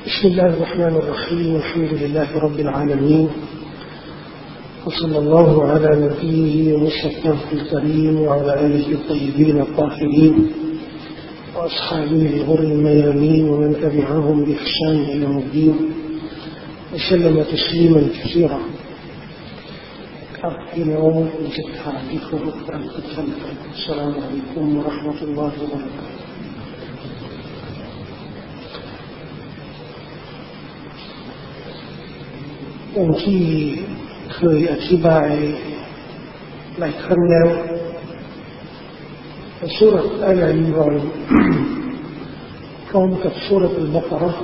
بسم الله الرحمن الرحيم الحمد لله رب العالمين وصلى الله على نبيه ومصطفاه الكريم وعلى آله الطيبين الطاهرين وأصحابه الغر الميامين ومن تبعهم بإحسان إلى يوم الدين وسلم تسليما كثيرا. اليوم نجد حديثكم السلام عليكم ورحمة الله وبركاته. อย่างที่เคยอธิบายหลายครั้งแล้วซูเราะห์อัลอิมรอนพร้อมกับซูเราะห์อัลบะเกาะเราะห์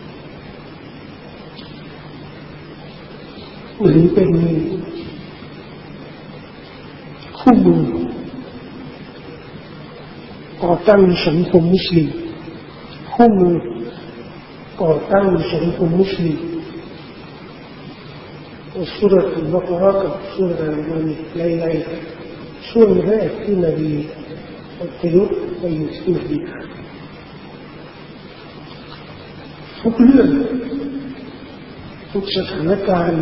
เหมือนเป็นคู่มือก่อตั้งสังคมมุสลิมคู่มือก่อตั้งสังคมมุสลิมسورة البقرة سورة الأنعام ليلة سورة غير في النبي القلوب ويسكن بها فكلنا تكشف عن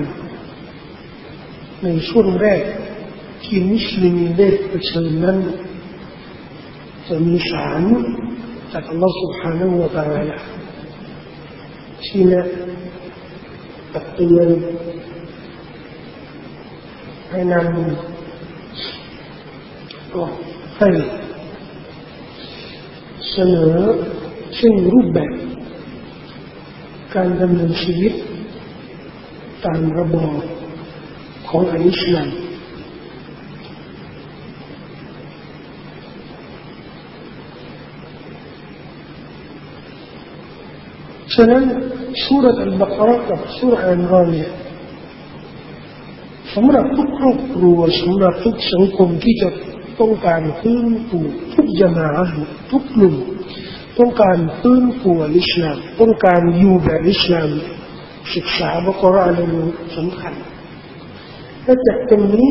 من سورة غير في مسلم ذات بسلمان فمشعن تك الله سبحانه وتعالى سينا الطيبให้นำให้เสนอซึ่งรูปแบบการดำเนินชีวิตตามระบอบของอิสลามฉะนั้นซูเราะห์อัลบะเกาะเราะห์กับซูเราะห์อัลอิมรอนเนี่ยสำหรับทุกครอบครัวสำหรับทุกสังคมที่จะต้องการฟื้นฟูทุกญะมาอะห์ทุกกลุ่มต้องการฟื้นฟูอิสลามต้องการอยู่แบบอิสลามศึกษาอัลกุรอานนั้นสำคัญและจากตรงนี้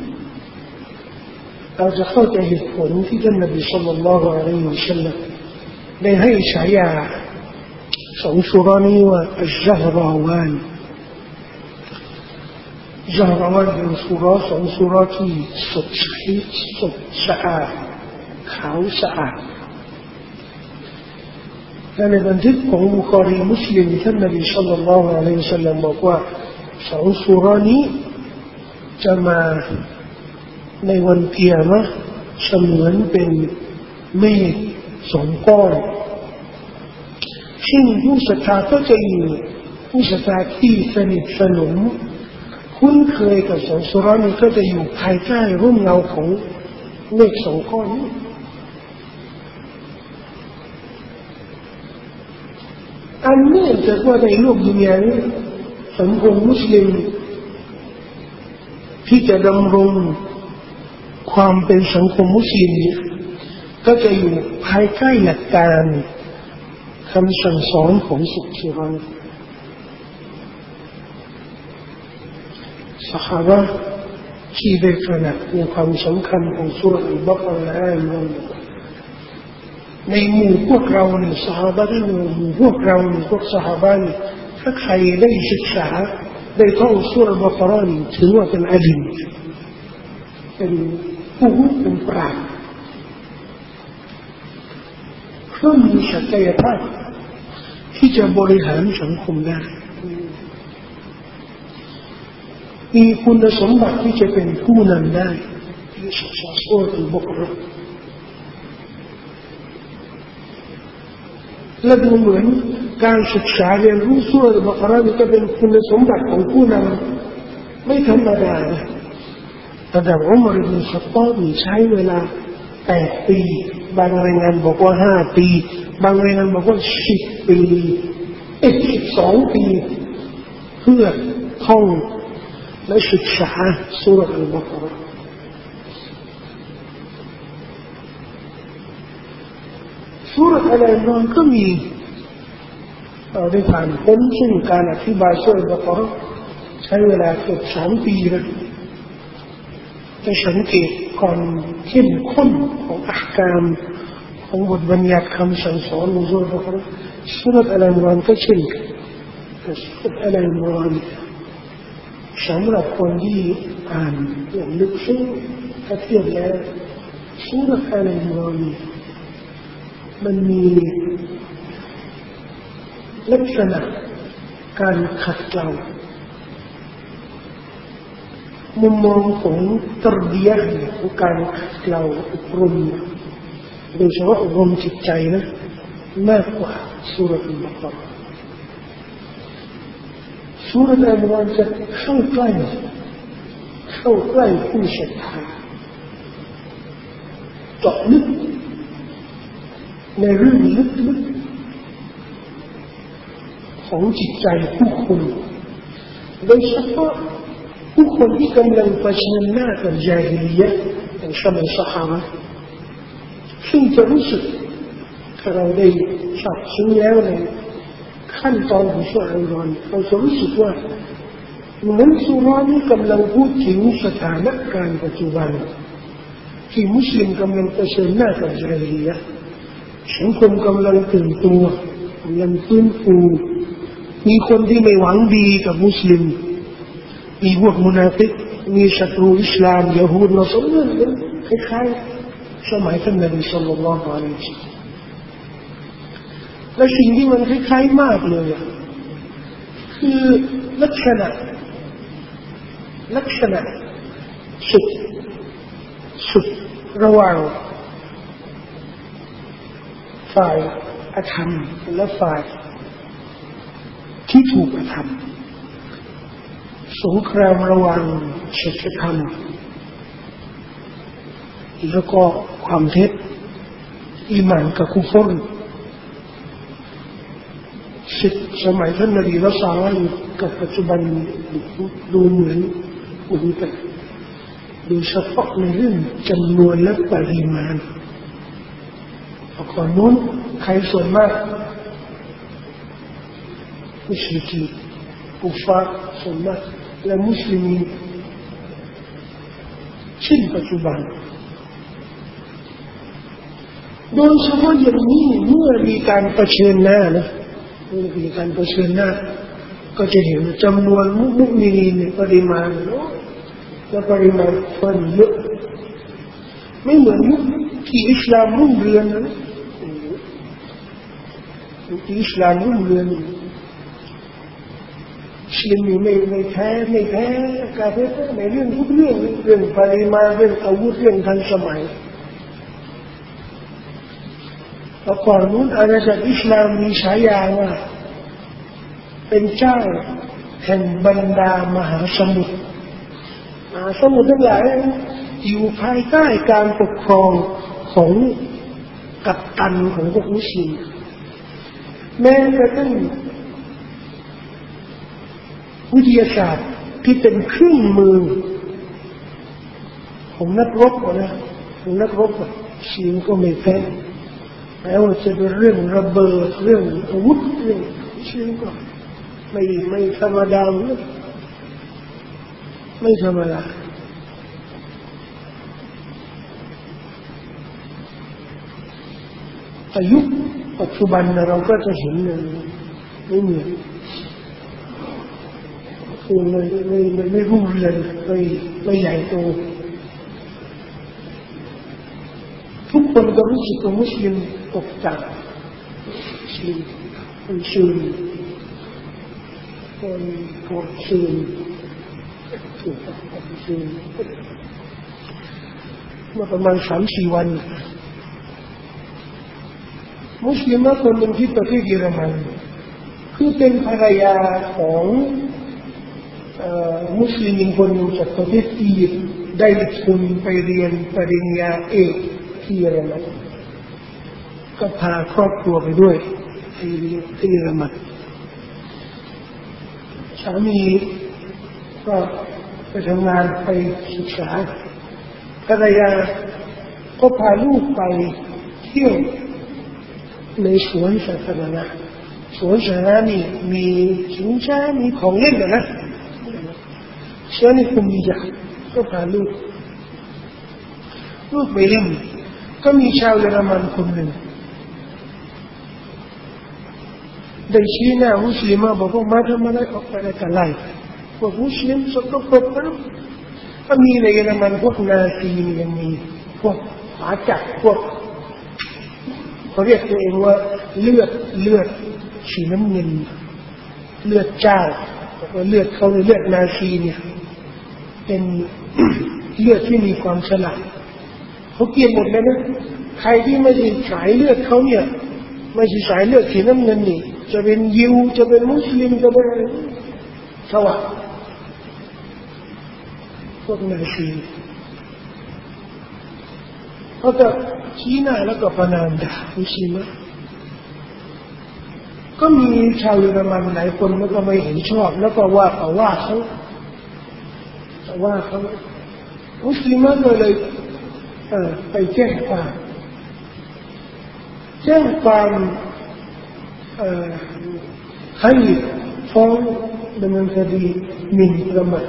เราจะเข้าใจเหตุผลที่ท่านนบีศ็อลลัลลอฮุอะลัยฮิวะซัลลัมได้ให้ฉายาสองซูเราะห์นี้ว่าอัชญะฮราวานجهروانเป็นสุราสองสุราที่สดใสสดสะอาดขาวสะอาดและในบันทึกของบุคอรีมุสลิมท่านนบีศ็อลลัลลอฮุอะลัยฮิวะซัลลัมบอกว่าสองสุรานี้จะมาในวันกิยามะห์เสมือนเป็นเมฆสองก้อนซึ่งผู้ศรัทธาก็จะอยู่ผู้ศรัทธาที่สนิทสนมคุ้นเคยกับสองสุรานี้ก็จะอยู่ภายใต้ร่มเงาของเมฆสองก้อนนี้อันนี้จะว่าในโลกดุนยานี้สังคมมุสลิมที่จะดำรงความเป็นสังคมมุสลิมก็จะอยู่ภายใต้หลักการคำสั่งสอนของสุรานี้صحابةที่ได้ตระหนักในความสำคัญของซูเราะห์อัลบะเกาะเราะห์และอัลอิมรอนในหมู่พวกเราเนี่ยซอฮาบะห์ในหมู่พวกเราเนี่ยพวกซอฮาบะห์เนี่ยถ้าใครได้ศึกษาได้ท่องซูเราะห์อัลบะเกาะเราะห์นี่ถือว่าเป็นอาลิมเป็นผู้รู้เป็นปราชญ์เพราะมีศักยภาพที่จะบริหารสังคมได้มีคุณสมบัติที่จะเป็นผู้นำได้ที่ศึกษาซูเราะห์อัลบะเกาะเราะห์และดูเหมือนการศึกษาเรียนรู้ซูเราะห์อัลบะเกาะเราะห์จะเป็นคุณสมบัติของผู้นำไม่ธรรมดาระดับอุมัร อิบนุ ค็อฏฏอบใช้เวลา8 ปีบางรายงานบอกว่า5 ปีบางรายงานบอกว่า10 ปี12 ปีเพื่อท่องและศึกษาซูเราะห์อัลบะเกาะเราะห์ซูเราะห์อัลอิมรอนก็มีเราได้ผ่านพ้นซึ่งการอธิบายซูเราะห์อัลบะเกาะเราะห์ใช้เวลาเกือบ2 ปีนะจะสังเกตความเข้มข้นของอักามของบทบัญญัติคำสั่งสอนของซูเราะห์อัลบะเกาะเราะห์ซูเราะห์อัลอิมรอนก็เช่นกันสุรอาลีอิมรอนสำหรับคนที่อ่านอย่างลึกซึ้งถ้าเทียบแล้วสุรอาลีอิมรอนมันมีลักษณะการขัดเกลามุมมองของตรบียะห์ของการขัดเกลาอบรมโดยเฉพาะอบรมจิตใจนะมากกว่าสุรอัลบะเกาะฮ์สุรอัลอิมรอนจะเข้าใกล้ผู้ศรัทธาเจาะลึกในเรื่องลึกๆของจิตใจผู้คนโดยเฉพาะผู้คนที่กำลังเผชิญหน้ากับญาฮิลียะห์ในสมัยซอฮาบะห์ซึ่งจะรู้สึกถ้าเราได้ทราบซึ้งแล้วในขั้นตอนของสุรอัลอิมรอนเราจะรู้สึกว่าเหมือนสุรานี้กำลังพูดถึงสถานการณ์ปัจจุบันที่มุสลิมกำลังเผชิญหน้ากับญาฮิลียะห์สังคมกำลังตื่นตัวกำลังฟื้นฟูมีคนที่ไม่หวังดีกับมุสลิมมีพวกมุนาฟิกมีศัตรูอิสลามยะฮูดนัสรานคล้ายๆสมัยท่านนบีศ็อลลัลลอฮุอะลัยฮิวะซัลลัมและสิ่งที่มันคล้ายๆมากเลยคือลักษณะสุดระหว่างฝ่ายอธรรมและฝ่ายที่ถูกอธรรมสงครามระหว่างศีลธรรมแล้วก็ความเท็จอีหม่านกับกุฟรสมัยท่านนบีละซาลห์กับปัจจุบันดูเหมือนกันโดยเฉพาะในเรื่องจำนวนและปริมาณก่อนนู้นใครส่วนมากมุชริกีนกุฟาร์ส่วนมากและมุสลิมเช่นปัจจุบันโดยเฉพาะอย่างนี้เมื่อมีการเผชิญหน้านะมีการเผชิญหน้าก็จะเห็นจำนวนมุมินีนปริมาณและปริมาณคนเยอะไม่เหมือนยุคที่อิสลามรุ่งเรืองนะยุคที่อิสลามรุ่งเรืองมุสลิมไม่แพ้กาเฟรในเรื่องทุกเรื่องปริมาณเรื่องอาวุธเรื่องทันสมัยแล้วก่อนนู้นอาณาจักรอิสลามมีฉายาว่าเป็นเจ้าแห่งบรรดามหาสมุทรทั้งหลายอยู่ภายใต้การปกครองของกัปตันของพวกมุสลิมแม้กระทั่งวิทยาศาสตร์ที่เป็นเครื่องมือของนักรบสิ่งก็ไม่แพ้แม้ว่าจะเป็นเรื่องระเบิดเรื่องอาวุธเรื่องสิ่งก็ไม่ธรรมดาไม่ธรรมดาแต่ยุคปัจจุบันเราก็จะเห็นไม่เหมือนคือไม่รุ่งเรืองไม่ใหญ่โตทุกคนก็รู้สึกว่ามุสลิมตกต่ำมุสลิมคนซูนคนโกรธซูนถูกคนซูนเมื่อประมาณ 3-4 วันมุสลิมคนหนึ่งที่ประเทศเยอรมันคือเป็นภรรยาของมุสลิมคนหนึ่งจากประเทศอียิปต์ได้ทุนไปเรียนปริญญาเอกที่เยอรมันก็พาครอบครัวไปด้วยที่เยอรมันสามีก็ไปทำงานไปศึกษาภรรยาก็พาลูกไปเที่ยวในสวนสาธารณะนี่มีชิงช้ามีของเล่นนะเชื่อนี่คุณมีจักก็พาลูกไปเล่นก็มีชาวเยอรมันคนหนึ่งได้ชี้หน้ามุสลิมบอกว่ามาทำอะไรออกไปกันไล่พวกมุสลิมสกปรกนะก็มีในเยอรมันพวกนาซียังมีพวกอาจักรพวกเขาเรียกตัวเองว่าเลือดสีน้ำเงินเลือดเจ้าเลือดเขาเลือดนาซีเนี่ยเป็นเลือดที่มีความฉลาดเขาเกลียดหมดเลยนะใครที่ไม่ใช่สายเลือดเขาเนี่ยไม่ใช่สายเลือดสีน้ำเงินนี่จะเป็นยิวจะเป็นมุสลิมจะเป็นสวะพวกนาซีเขาจะชี้หน้าแล้วก็ประณามด่ามุสลิมก็มีชาวเยอรมันหลายคนแล้วก็ไม่เห็นชอบแล้วก็ว่าเขามุสลิมก็เลยไปแจ้งความให้ฟ้องดำเนินคดีหมิ่นประมาท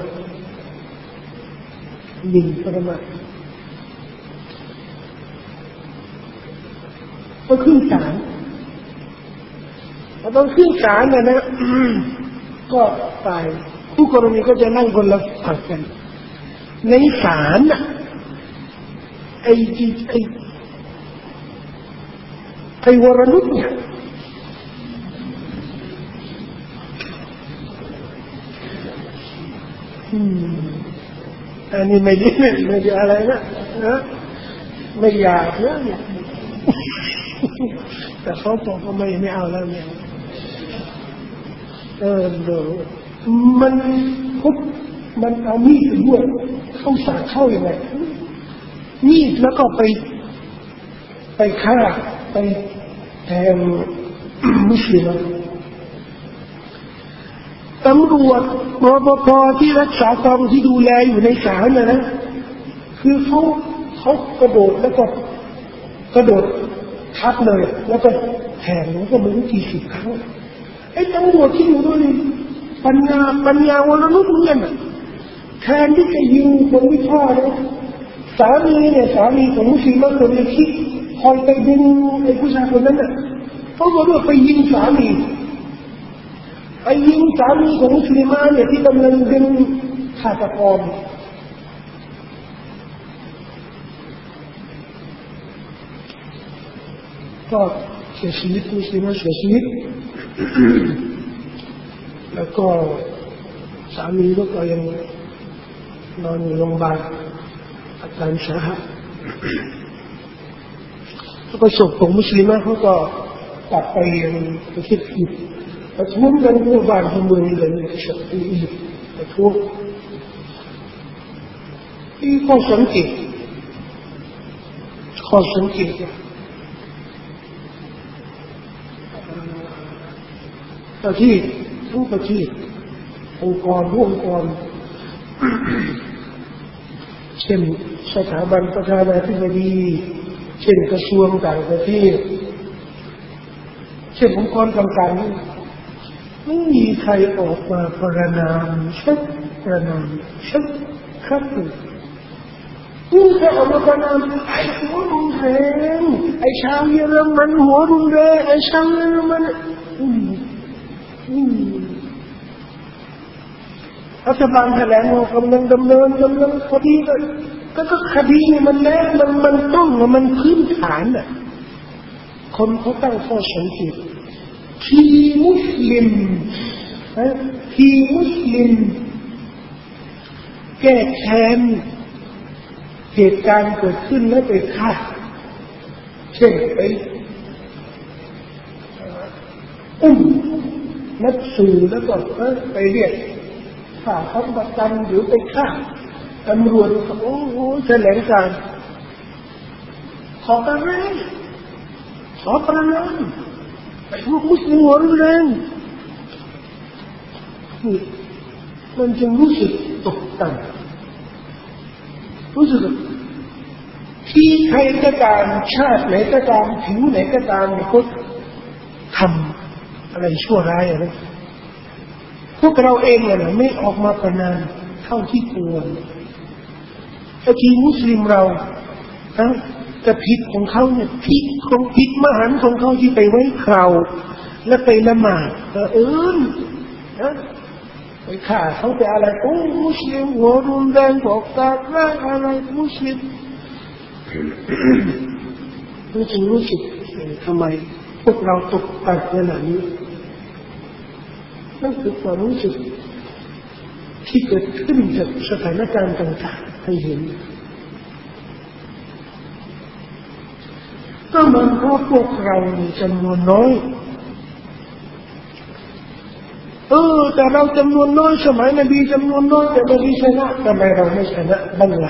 ก็ขึ้นศาลพอต้องขึ้นศาลนะก็ตายผู้กรณีก็จะนั่งคนละฝั่งกันในศาลน่ะไอ้วรนุชเนี่ยอันนี้ไม่ได้อะไรนะไม่อยากเนี่ยแต่เขาบอกว่าไม่เอาแล้วเนี่ยมันเอามีดด้วยเข้าสาเข้ายังไงมีดแล้วก็ไปฆ่าไปแทงมุสลิมตำรวจรปภที่รักษาความที่ดูแลอยู่ในศาลนะคือเขากระโดดแล้วก็กระโดดทับเลยแล้วก็แทงแล้วก็ไม่รู้กี่สิบครั้งไอ้ตำรวจที่อยู่ด้วยนี่ปัญญาวรนุชเนี่ยแทนที่จะยิงคนที่ฆ่าเนี่ยสามีของมุสลิมคนนี้ที่คอยไปดึงไอ้ผู้ชายคนนั้นน่ะเขาบอกว่าไปยิงสามีของมุสลิมเนี่ยที่กำลังดึงฆาตกรก็เสียชีวิตมุสลิมเสียชีวิตแล้วก็สามีก็ยังนอนอยู่โรงพยาบาลอาการสาหัสแล้วก็ศพของมุสลิมเขาก็กลับไปยังประเทศอียิปต์ประท้วงกันทั่วบ้านทั่วเมืองเลยในอียิปต์ประท้วงที่ข้อสังเกตประเทศทุกประเทศองค์กรเช่นสถาบันประธานาธิบดีเช่นกระทรวงต่างประเทศเช่นองค์กรต่างๆไม่มีใครออกมาประณามสักครั้งหนึ่งนี่แค่ออกมาประณามไอ้หัวรุนแรงไอ้ชาวเยอรมันหัวรุนแรงไอ้ชาวเยอรมันรัฐบาลแถลงว่ากำลังดำเนินคดีก็คดีนี่มันแล้วมันต้องมันพื้นฐานน่ะคนเขาตั้งข้อสังเกตที่มุสลิมแก้แค้นเหตุการณ์เกิดขึ้นแล้วไปฆ่าเช่นไปนัดสื่อแล้วก็ไปเรียกฆ่าทั้งประกันหรือไปฆ่าตำรวจโอ้โหแถลงการขอประนามไอ้พวกมุสลิมหัวรุนแรงมันจึงรู้สึกตกต่ำรู้สึกที่ใครก็ตามชาติไหนก็ตามผิวไหนก็ตามเขาทำอะไรชั่วร้ายอะไรพวกเราเองเนี่ยไม่ออกมาประนามเท่าที่ควรแต่ที่มุสลิมเราแต่ผิดของเขาเนี่ยผิดมหันต์ของเขาที่ไปไว้คราวแล้วไปละหมาดนะไปฆ่าเขาไปอะไรโอ้มุสลิมหัวรุนแรงบอกตาร่างอะไรมุสลิมเราจึงรู้สึกทำไมพวกเราตกต่ำขนาดนี้นั่นคือความรู้สึกที่เกิดขึ้นจากสถานการณ์ต่างๆให้เห็นก็มันเพราะพวกเรามีจำนวนน้อยแต่เราจำนวนน้อยสมัยนบีจำนวนน้อยแต่นบีชนะทำไมเราไม่ชนะบ้างล่ะ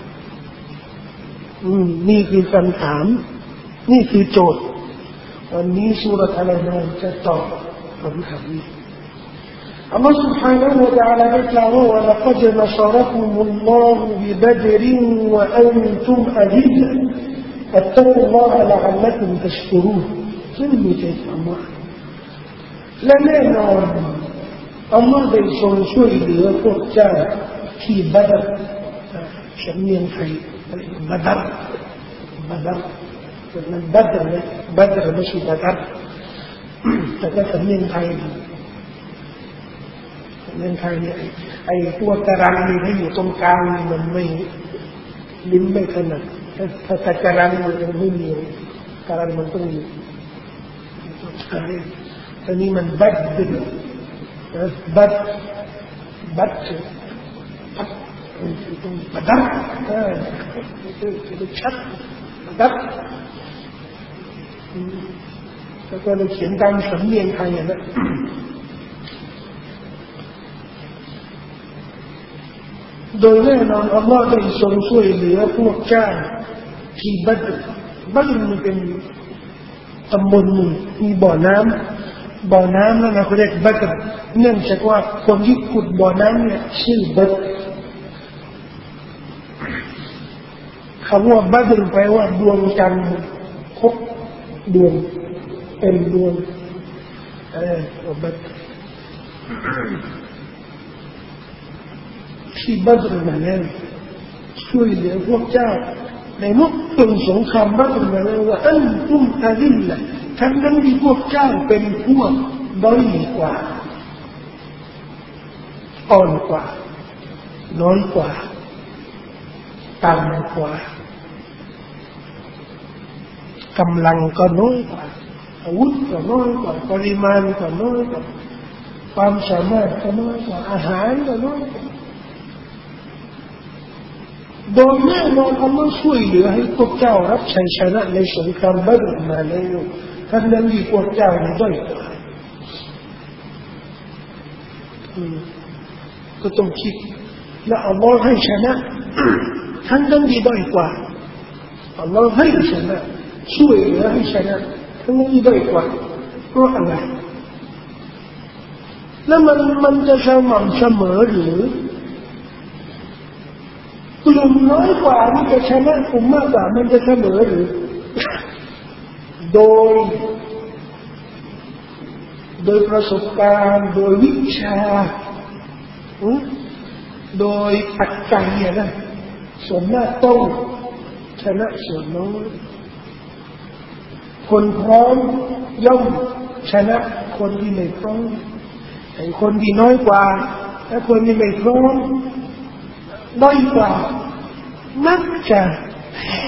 นี่คือคำถามนี่คือโจทย์วันนี้ซูเราะห์อัลลอฮ์จะตอบคำถามนี้อัลลอฮ์ سبحانه และ تعالى ได้กล่าวว่า وَلَقَدْ نَصَرَكُمُ اللَّهُ بِبَدْرٍ وَأَنْتُمْ أَذِلَّةٌ فَاتَّقُوا اللَّهَ لَعَلَّكُمْ تَشْكُرُونَ ซึ่งมีใจความว่าและแน่นอนอัลลอฮ์ได้ทรงช่วยเหลือพวกเจ้าที่บัดรสำเนียงไทยบัดรมันบัดรเลยบัดรไม่ใช่บัดรแต่ก็สำเนียงไทยสำเนียงไทยเนี่ยไอ้ตัวกระรังนี่ถ้าอยู่ตรงกลางมันไม่ลิ้นไม่ถนัดถ้ากระรังมันไม่มีกระรังมันต้องอยู่อันนี้มันบัดรบัดบัดบัดชัดบัดแล้วก็เลยเขียนตามสำเนียงไทยนะโดยแน่นอนอัลลอฮ์ได้ทรงช่วยเหลือพวกเจ้าที่บัดมันเป็นตำบลหนึ่งมีบ่อน้ำนั่นนะเขาเรียกบัดรเนื่องจากว่าคนที่ขุดบ่อน้ำเนี่ยชื่อบัดรคำว่าบัดรแปลว่าดวงจันทร์ครบดวงเป็นดวงบัดรที่บัดรมาแล้วช่วยเหลือพวกเจ้าในมุกตนสงครามบัดรมาแล้วว่าอันตุมอาลิลละทั้งนั้นที่พวกเจ้าเป็นพวกด้อยกว่าอ่อนกว่าน้อยกว่าต่ำกว่ากำลังก็น้อยกว่าอาวุธก็น้อยกว่าปริมาณก็น้อยกว่าความสามารถก็น้อยกว่าอาหารก็น้อยกว่าโดยแน่นอนอัลลอฮ์ช่วยเหลือให้พวกเจ้ารับชัยชนะในสงครามบัดรมาแล้วทั้งนั้นที่พวกเจ้ามีด้อยกว่าก็ต้องคิดและอัลลอฮ์ให้ชนะทั้งนั้นที่ด้อยกว่าอัลลอฮ์ให้ชนะช่วยเหลือให้ชนะทั้งนั้นที่ด้อยกว่าเพราะอะไรแล้วมันจะสม่ำเสมอหรือกลุ่มน้อยกว่านี่จะชนะกลุ่มมากกว่ามันจะเสมอหรือโดยประสบการณ์โดยวิชาโดยปัจจัยนะส่วนมากต้องชนะส่วนน้อยคนพร้อมย่อมชนะคนที่ไม่พร้อมไอ้คนที่น้อยกว่าและคนที่ไม่พร้อมด้อยกว่ามักจะแพ้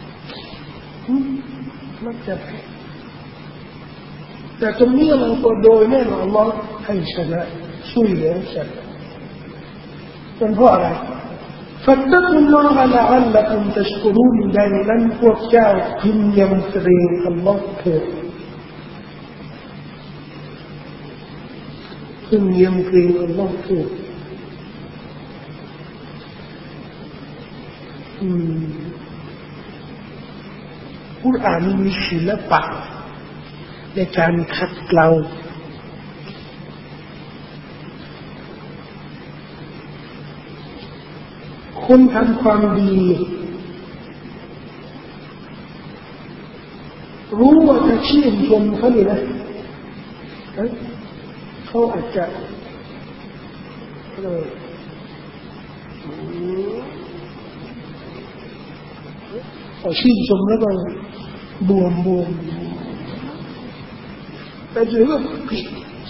แต่ตรงนี้เราก็โดยแน่นอนอัลลอฮ์ให้ชนะช่วยเหลือชนะเป็นเพราะอะไรفاتقوا الله لعلكم تشكرون ดังนั้นพวกเจ้าพึงยำเกรงอัลลอฮ์เถิดพึงยำเกรงอัลลอฮ์เถิดกุรอานมีศิลปะในการขัดเกลาคนทำความดีรู้ว่าจะชื่นชมเขาเลยนะเขาอาจจะพอชื่นชมแล้วก็บวมแต่ถือว่าผิด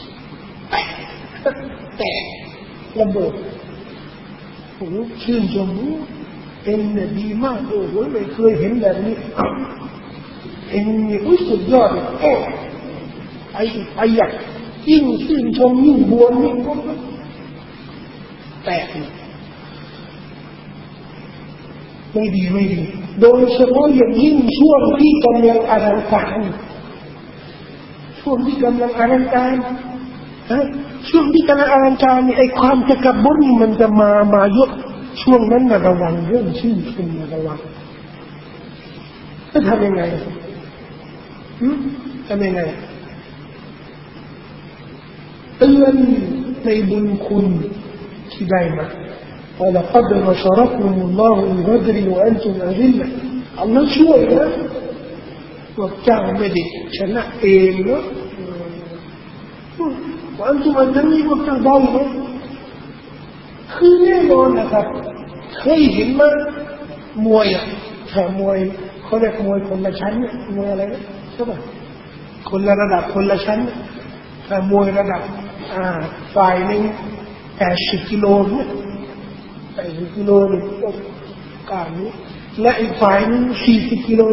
แต่ระเบิดโอ้ชื่นชมเป็นเนี่ยดีมากโอ้โหไม่เคยเห็นแบบนี้เองนี่อุ้ยสุดยอดโอ้ไอ้อยากยิ่งชื่นชมยิ่งบวนยิ่งแตกไม่ดีโดยเฉพาะอย่างยิ่งช่วงที่กำลังอลังการช่วงที่กำลังอลังการช่วงที่กำลังอลังการนี่ไอ้ความตะกบุญมันจะมาเยอะช่วงนั้นระวังเรื่องชื่นชมระวังจะทำยังไงทำยังไงเตือนในบุญคุณที่ได้มาولقد نصركم الله ببدر وأنتم أذلة اللهช่วยนะพวกเจ้าไม่ได้ชนะเองนะوأنتم أذلةพวกเจ้าได้นะคือแน่นอนนะครับเคยเห็นมั้ยมวยถ้ามวยเขาเรียกมวยคนละชั้นมวยอะไรนะใช่ป่ะคนละระดับคนละชั้นถ้ามวยระดับฝ่ายนึง80กิโลเนี่ย80กิโลนี่ก็การนี้และอีกฝ่ายนึง40กิโล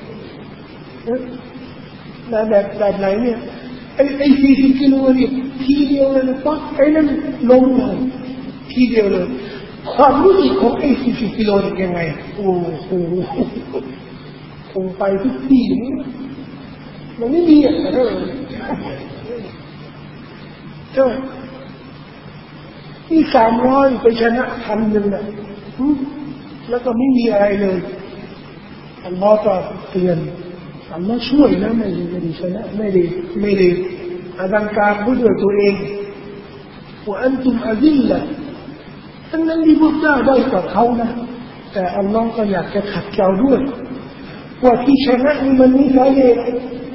นะแบบไหนเนี่ยไอ้40กิโลนี่ทีเดียวเลยปั๊บไอ้นั่นลงเลยทีเดียวเลยความรู้สึกของไอ้40กิโลนี่ยังไงโอ้โหคงไปทุกที่นี่มันไม่มีอะไรเลยใช่ที่300ไปชนะ1,000น่ะแล้วก็ไม่มีอะไรเลยอัลลอฮ์ก็เตือนอัลลอฮ์ช่วยนะไม่ได้ชนะไม่ได้อลังการด้วยตัวเองว่าอันตุมอะซิลละทั้งนั้นที่พวกเจ้าได้กับเขานะแต่อัลลอฮ์ก็อยากจะขัดเกลาด้วยว่าที่ชนะนี่มันมีสาเหตุ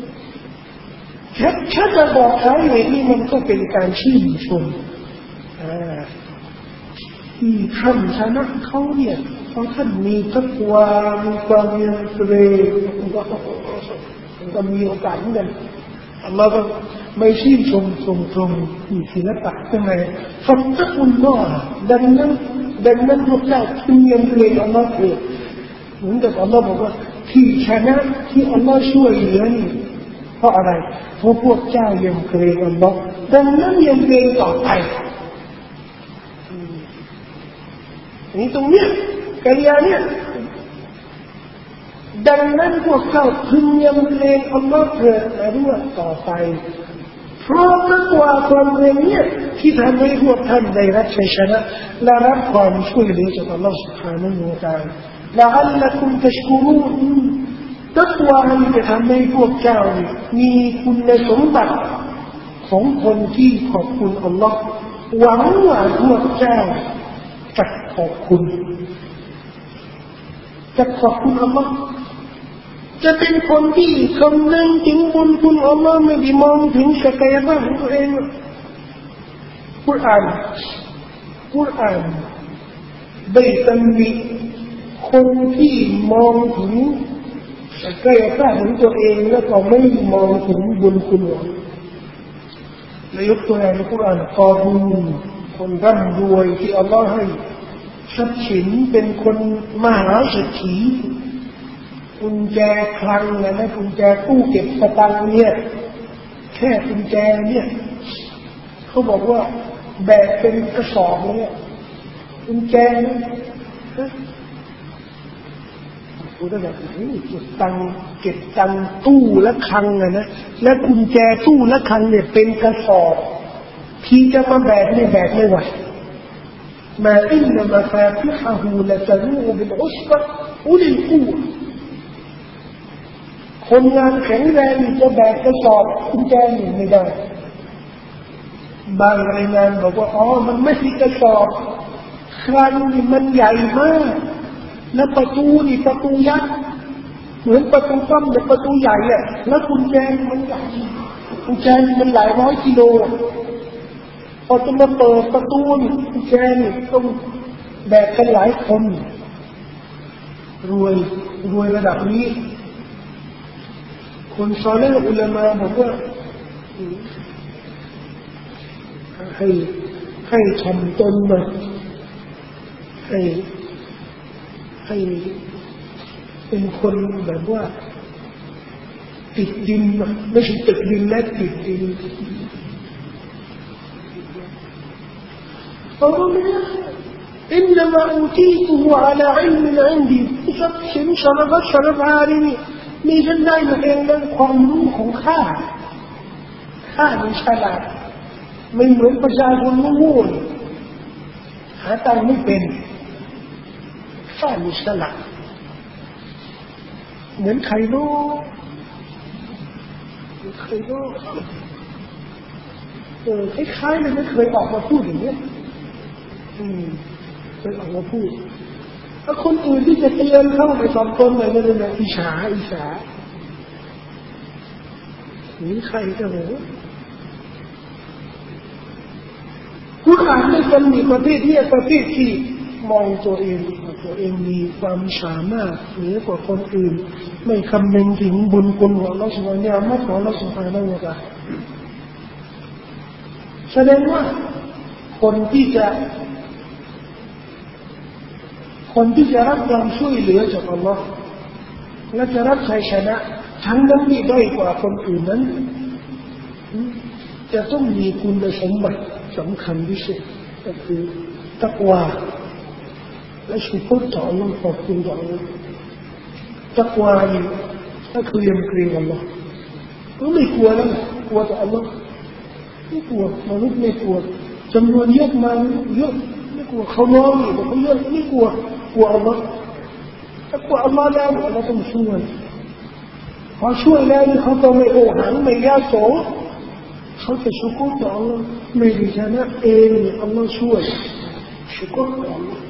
ถ้าจะบอกสาเหตุนี่มันก็เป็นการชื่นชมที่ท่านชนะเขาเนี่ยเพราะท่านมีทักวามีความเรียนรู้ก็มีโอกาสเหมือนกันอัลลอฮ์ก็ไม่ชื่นชมที่ศิลปะใช่ไหมฟังตักุลลอฮ์ดังนั้นพวกเจ้าพึงยังเกรงอัลลอฮ์เถิดเหมือนกับอัลลอฮ์บอกว่าที่ชนะที่อัลลอฮ์ช่วยเหลือนี่เพราะอะไรเพราะพวกเจ้ายังเกรงอัลลอฮ์ดังนั้นยังเกรงต่อไปนี่ตรงเนี้ยกริยาเนี่ยดังนั้นพวกเจ้าพึงยำเกรงอัลลอฮ์เถิดและด้วยต่อไปเพราะนักว่าความเกรงเนี่ยที่ทำให้พวกท่านได้รับชัยชนะและรับความช่วยเหลือจากอัลลอฮ์ سبحانه และ تعالى لعلكم تشكرون นักว่าที่จะทำให้พวกเจ้ามีคุณสมบัติของคนที่ขอบคุณอัลลอฮ์หวังว่าพวกเจ้าจะขอบคุณอัลลอฮ์จะเป็นคนที่คำนึงถึงบุญคุณอัลลอฮ์ไม่ได้มองถึงศักยภาพของตัวเองกุรอานได้ตำหนิคนที่มองถึงศักยภาพของตัวเองแล้วก็ไม่มองถึงบุญคุณอัลลอฮ์และยกตัวอย่างในกุรอานกอรูนคนร่ำรวยที่อัลลอฮ์ให้ทรัพย์สินเป็นคนมหาเศรษฐีกุญแจคลังนะกุญแจตู้เก็บสตางค์เนี่ยแค่กุญแจเนี่ยเขาบอกว่าแบกเป็นกระสอบเลยกุญแจพูดได้แบบเก็บตังค์ตู้และคลังนะและกุญแจตู้และคลังเนี่ยเป็นกระสอบที่จะมาแบกเนี่ยแบกไม่ไหวما إن مفاتحه لتنوء بالعصبة أولي القوة คนงานแข็งแรงจะแบกกระสอบกุญแจอยู่ไม่ได้บางรายงานบอกว่ามันไม่ใช่กระสอบครันนี่มันใหญ่มากและประตูนี่ประตูยักษ์เหมือนประตูป้อมแต่ประตูใหญ่อ่ะแล้วกุญแจมันใหญ่กุญแจมันหลายร้อยกิโลพอจะมาเปิดประตูนี่กุญแจนี่ต้องแบกกันหลายคนรวยระดับนี้คนซอเลห์อุลามะบอกว่าให้ทำตนมาให้เป็นคนแบบว่าติดดินไม่ใช่ติดดินและติดดินإنما أوتيته على علم عندي شرف عالمي มีฉันได้มาเองเรื่องความรู้ของข้ามีฉลาดไม่เหมือนประชาชนโง่ๆหาตังค์ไม่เป็นข้ามีฉลาดเหมือนใครรู้คล้ายๆเลยไม่เคยออกมาพูดอย่างนี้เคยออกมาพูดถ้าคนอื่นที่จะเตือนเข้าไปสอนตนอะไรนั่นนะอิจฉานี่ใครจะรู้ผู้อ่านด้วยกันมีประเภทที่มองตัวเองมีความสามารถเหนือกว่าคนอื่นไม่คำนึงถึงบุญคุณของอัลเลาะห์ซุบฮานะฮูวะตะอาลาของอัลเลาะห์ซุบฮานะฮูวะตะอาลาแสดงว่าคนที่จะรับความช่วยเหลือจากอัลเลาะห์และจะรับชัยชนะทั้งนั้นที่ด้อยกว่าคนอื่นนั้นจะต้องมีคุณสมบัติสำคัญที่สุดก็คือตักวาและชุกรต่ออัลเลาะห์ขอบคุณต่ออัลเลาะห์ตักวานี่ก็คือยำเกรงอัลเลาะห์ไม่กลัวแล้วกลัวต่ออัลเลาะห์ไม่กลัวมนุษย์ไม่กลัวจำนวนเยอะมาเยอะไม่กลัวเขาน้อยแต่เขาเยอะไม่กลัวอัลเลาะห์ถ้ากลัวอัลเลาะห์แล้วอัลเลาะห์ต้องช่วยพอช่วยแล้วเขาก็ไม่โอหังไม่ยาโสเขาจะชุกรต่ออัลเลาะห์ไม่ได้ชนะเองอัลเลาะห์ช่วยชุกรต่ออัลเลาะห์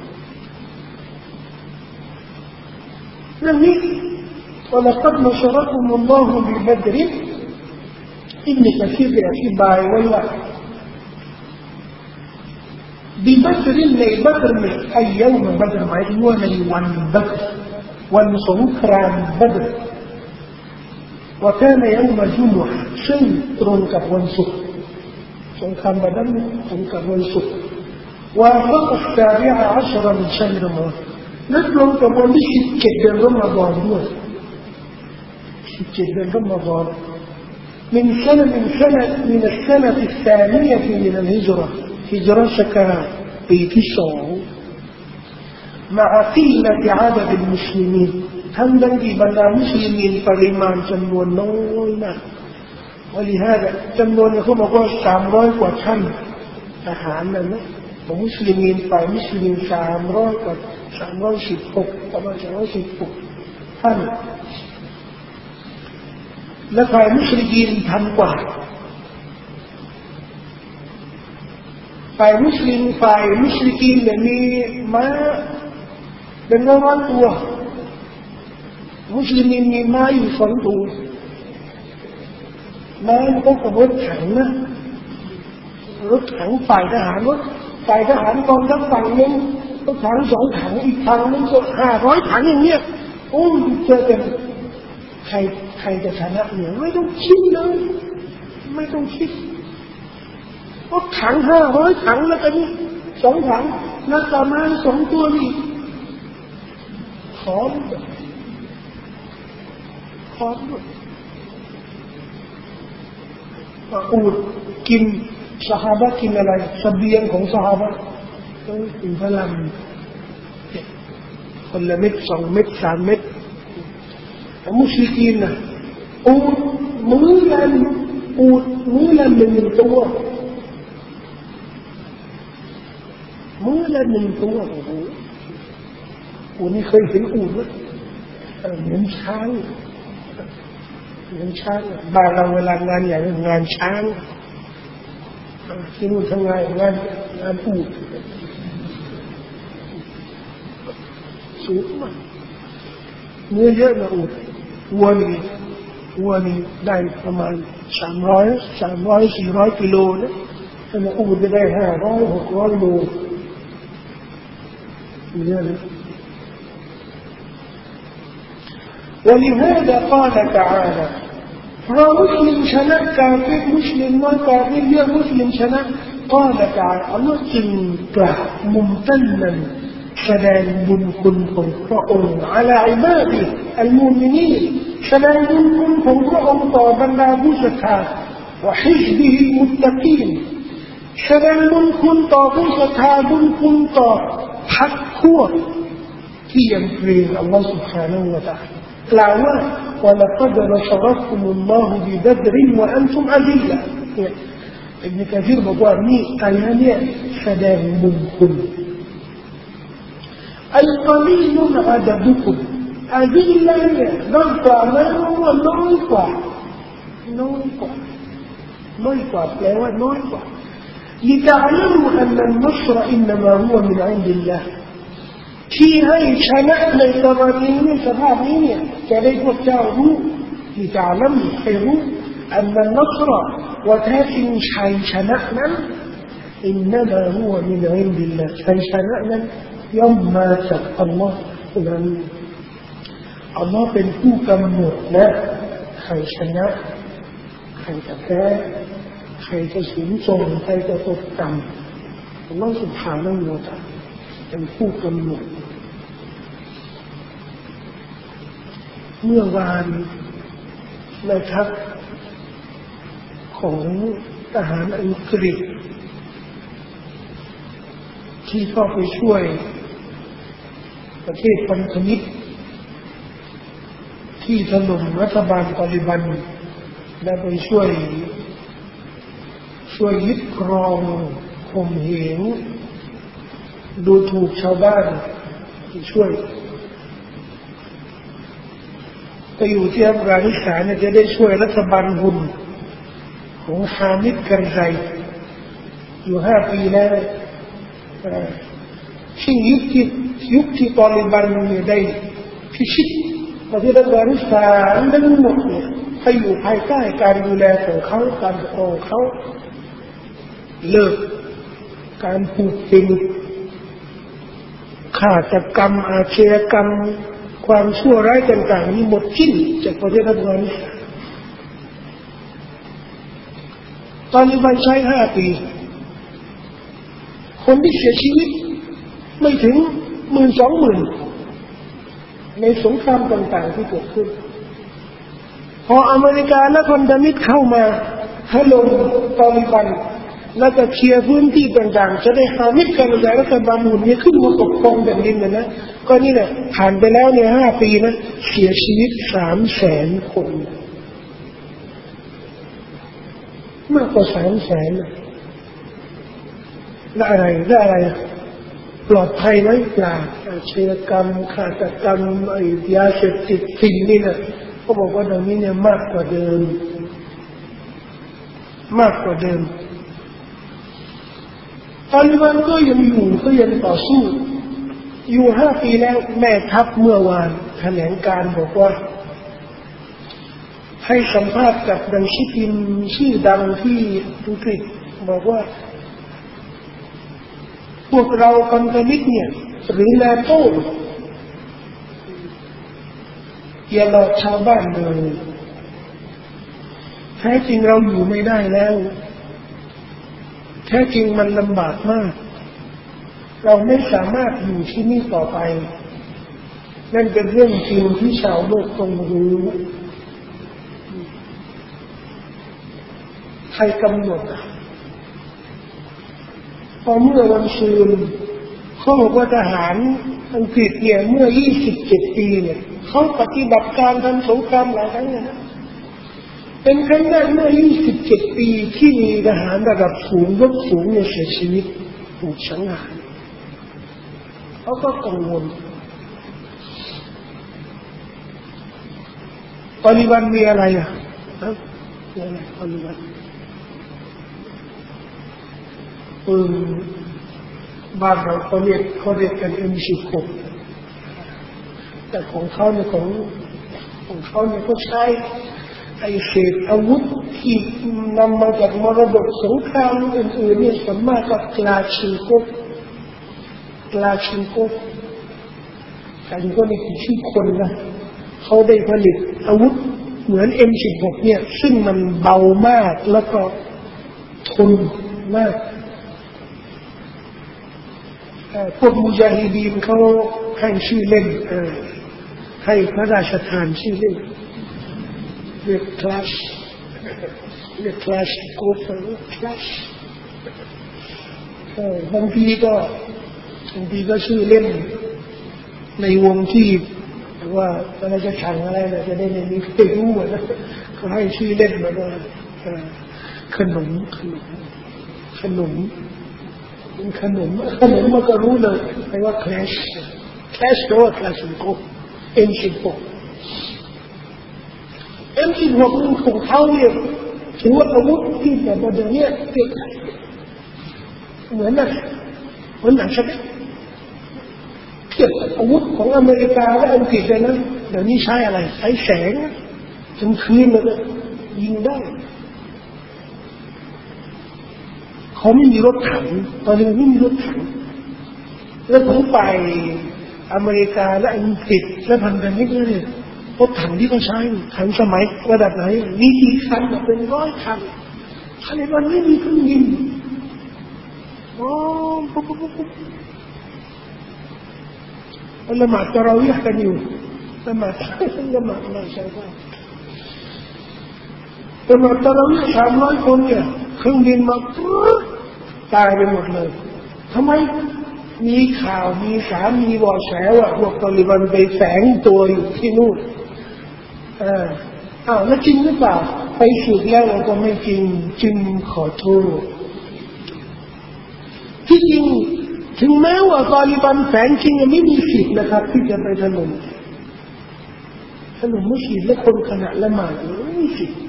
เรื่องนี้ولقد نصركم الله ببدر ابن كثيرอธิบายไว้ว่าببدر ในบัตรเนี่ยไอ้ยามบัตรหมายถึงว่าในวันบัตรวันสงครามบัตรوكان يوم جمعة ซึ่งตรงกับวันศุกร์สงครามบัตรตรงกับวันศุกร์وافق 17 من شهر رمضانและตรงกับวันที่17เดือนรอมฎอนด้วย17เดือนรอมฎอนمن السنة الثانية من الهجرة هجرة شكرا في تسعة مع قلة عدد المسلمين هم دنجي بلا مسلمين فريمان جنون نوينا ولهذا جنون يكون أقول 300 กว่าท่านทหารนั่นนะومسلمين فمسلمين 300 กว่า316ประมาณ316ท่านและฝ่ายมุสลิม1,000 กว่าฝ่ายมุสลิมเนี่ยมีม้าเป็นร้อยตัวมุสลิมมีม้าอยู่2 ตัวม้าก็กับรถถังนะรถถังฝ่ายทหารกองทัพฝั่งนึงรถถัง2 ถังอีกถังนึงก็500 ถังอย่างเงี้ยโอ้เจอกันใครจะชนะเนี่ยไม่ต้องคิดเลยไม่ต้องคิดรถถัง500 ถังแล้วกันนี่2 ถังแล้วต่อมา2 ตัวนี่พร้อมด้วยอูฐกินซอฮาบะห์กินอะไรเสบียงของซอฮาบะห์ต้องกินพลังคนละเม็ด2 เม็ด3 เม็ดมุชริกีนนะอูฐมื้อละ1 ตัวมื้อละ1 ตัวโอ้โหอูฐนี่เคยเห็นอูฐไหมเหมือนช้างบ้านเราเวลางานใหญ่งานช้างที่นู่นทำงานอูฐสูงมากเนื้อเยอะนะอูฐวัวนี่ได้ประมาณ300-400 กิโลนะแต่อูฐจะได้500-600 โลเยอะนะ ولهذا قال تعالى เพราะมุสลิมชนะกาเฟรมุสลิมน้อยกาเฟรเยอะมุสลิมชนะก็ละกาอัลลอฮ์จึงกล่าวมุมตันนั้นแสดงบุญคุณของพระองค์อัลาอิบาดิอัลมุมินีนแสดงบุญคุณของพระองค์ต่อบรรดาผู้ศรัทธาและฮิซบิฮิลมุตตะกีนแสดงบุญคุณต่อผู้ศรัทธาบุญคุณต่อพรรคพวกที่ยังเกรงอัลลอฮ์ سبحانه และ تعالى กล่าวว่า وَلَقَدْ نَصَرَكُمُ اللَّهُ بِبَدْرٍ وَأَنْتُمْ أَذِلَّةٌอิบนุกะซีรบอกว่านี่อายะห์เนี่ยแสดงบุญคุณอัลกอลีลุนอะดะดุกุมอะซิลละเนี่ยน้อยกว่าน้อยกว่าแปลว่าน้อยกว่าلتعلموا أن النصر إنما هو من عند الله ที่ให้ชนะในกรณีนี้สภาพนี้เนี่ยจะได้พวกเจ้ารู้لتعلمواให้รู้أن النصر وتاكن شاي شنأنا إنما هو من عند الله شاي شنأنا يوم ما سبق الله الله بنكو كمنا شاي شنأ شاي تفاء شاي تسلسل شاي تتقم الله سبحانه وتعالى بنكو كمنا เมื่อวานนะครับของทหารอังกฤษที่เข้าไปช่วยประเทศพันธมิตรที่ถล่มรัฐบาลตาลิบันและไปช่วยยึดครองข่มเหงดูถูกชาวบ้านที่ช่วยไปอยู่ที่อัฟกานิสถานจะได้ช่วยรัฐบาลหุ่นของฮามิดกันไซอยู่5 ปีแล้วซึ่งยุคที่ตาลิบันได้พิชิตประเทศอัฟกานิสถานทั้งหมดเนี่ยให้อยู่ภายใต้การดูแลของเขาการปกครองเขาเลิกการผูกปิงฆาตกรรมอาชญากรรมความชั่วร้ายต่างๆนี้หมดสิ้นจากประเทศอัฟกานิสถานตาลิบันใช้5 ปีคนที่เสียชีวิตไม่ถึง 12,000 ในสงครามต่างๆที่เกิดขึ้นพออเมริกาและพันธมิตรเข้ามาถล่มตาลิบันแล้วก็เคลียร์พื้นที่ต่างๆจะได้ฮามิดกันแล้วรัฐบาลหุ่นนี้ขึ้นมาปกครองแผ่นดินนะก็นี่แหละผ่านไปแล้วเนี่ย5 ปีนะเสียชีวิต300,000 คนมากกว่า300,000และอะไรปลอดภัยไหมเปล่าอาชญากรรมฆาตกรรมยาเสพติดสิ่งนี้นะเขาบอกว่าตรงนี้เนี่ยมากกว่าเดิมตาลิบันก็ยังอยู่ก็ยังต่อสู้อยู่5 ปีแล้วแม่ทัพเมื่อวานแถลงการบอกว่าให้สัมภาษณ์กับหนังสือพิมพ์ชื่อดังที่อังกฤษบอกว่าพวกเราพันธมิตรเนี่ยหรือนาโต้อย่าหลอกชาวบ้านเลยแท้จริงเราอยู่ไม่ได้แล้วแท้จริงมันลำบากมากเราไม่สามารถอยู่ที่นี่ต่อไปนั่นเป็นเรื่องจริงที่ชาวโลกต้องรู้ใครกำหนดพอเมื่อวันซืนเขาบอกว่าทหารอังกฤษเนี่ยเมื่อ27 ปีเนี่ยเขาปฏิบัติการทำสงครามหลายครั้งนะเป็นครั้งแรกเมื่อ27 ปีที่มีทหารระดับสูงยศสูงเนี่ยเสียชีวิตถูกสังหารเขาก็กังวลตาลิบันมีอะไรอ่ะตาลิบันบ้านเราเขาเรียกกัน M16 แต่ของเขาเนี่ยของเขาเนี่ยก็ใช้ไอเศษอาวุธที่นำมาจากมรดกสงครามอื่นๆเนี่ยส่วนมากก็กลาชินโกนี่คือชื่อคนนะเขาได้ผลิตอาวุธเหมือน M16 เนี่ยซึ่งมันเบามากแล้วก็ทนมากพวกมุญาฮิดีนเขาให้ชื่อเล่นให้พระราชทานชื่อเล่นเรียกคลาสโกฟคลาสบางทีก็ชื่อเล่นในวงที่ว่าเราจะแข่งอะไรเราจะได้ในนี้ติดรู้หมดนะเขาให้ชื่อเล่นมาว่าขนมมันก็รู้เลยว่าคลาสก็ว่าคลาสโกM16 ของเขาเนี่ยถือว่าอาวุธที่แบบเดี๋ยวนี้เหมือนหนังใช่ไหมเทียบอาวุธของอเมริกาและอังกฤษเลยนะเดี๋ยวนี้ใช้อะไรใช้แสงจนคืนเลยยิงได้เขาไม่มีรถถังตอนนี้ไม่มีรถถังแล้วผมไปอเมริกาและอังกฤษและพันธมิตรเนี่ยรถถังที่เขาใช้ถังสมัยระดับไหนมีกี่คันเป็น100 คันขนาดวันนี้มีเครื่องบินละหมาดตะเราะวีห์กันอยู่ละหมาดอะไรใช่ไหมละหมาดตะเราะวีห์300 คนเนี่ยเครื่องบินมาตายไปหมดเลยทำไมมีข่าวมีบอกแฉว่าพวกตาลิบันไปแฝงตัวอยู่ที่นู่นแล้วจริงหรือเปล่าไปสืบแล้วเราก็ไม่จริงจึงขอโทษที่จริงถึงแม้ว่าตาลิบันแฝงจริงยังไม่มีสิทธิ์นะครับที่จะไปถล่มมุสลิมและคนขณะละหมาดไม่มีสิทธิ์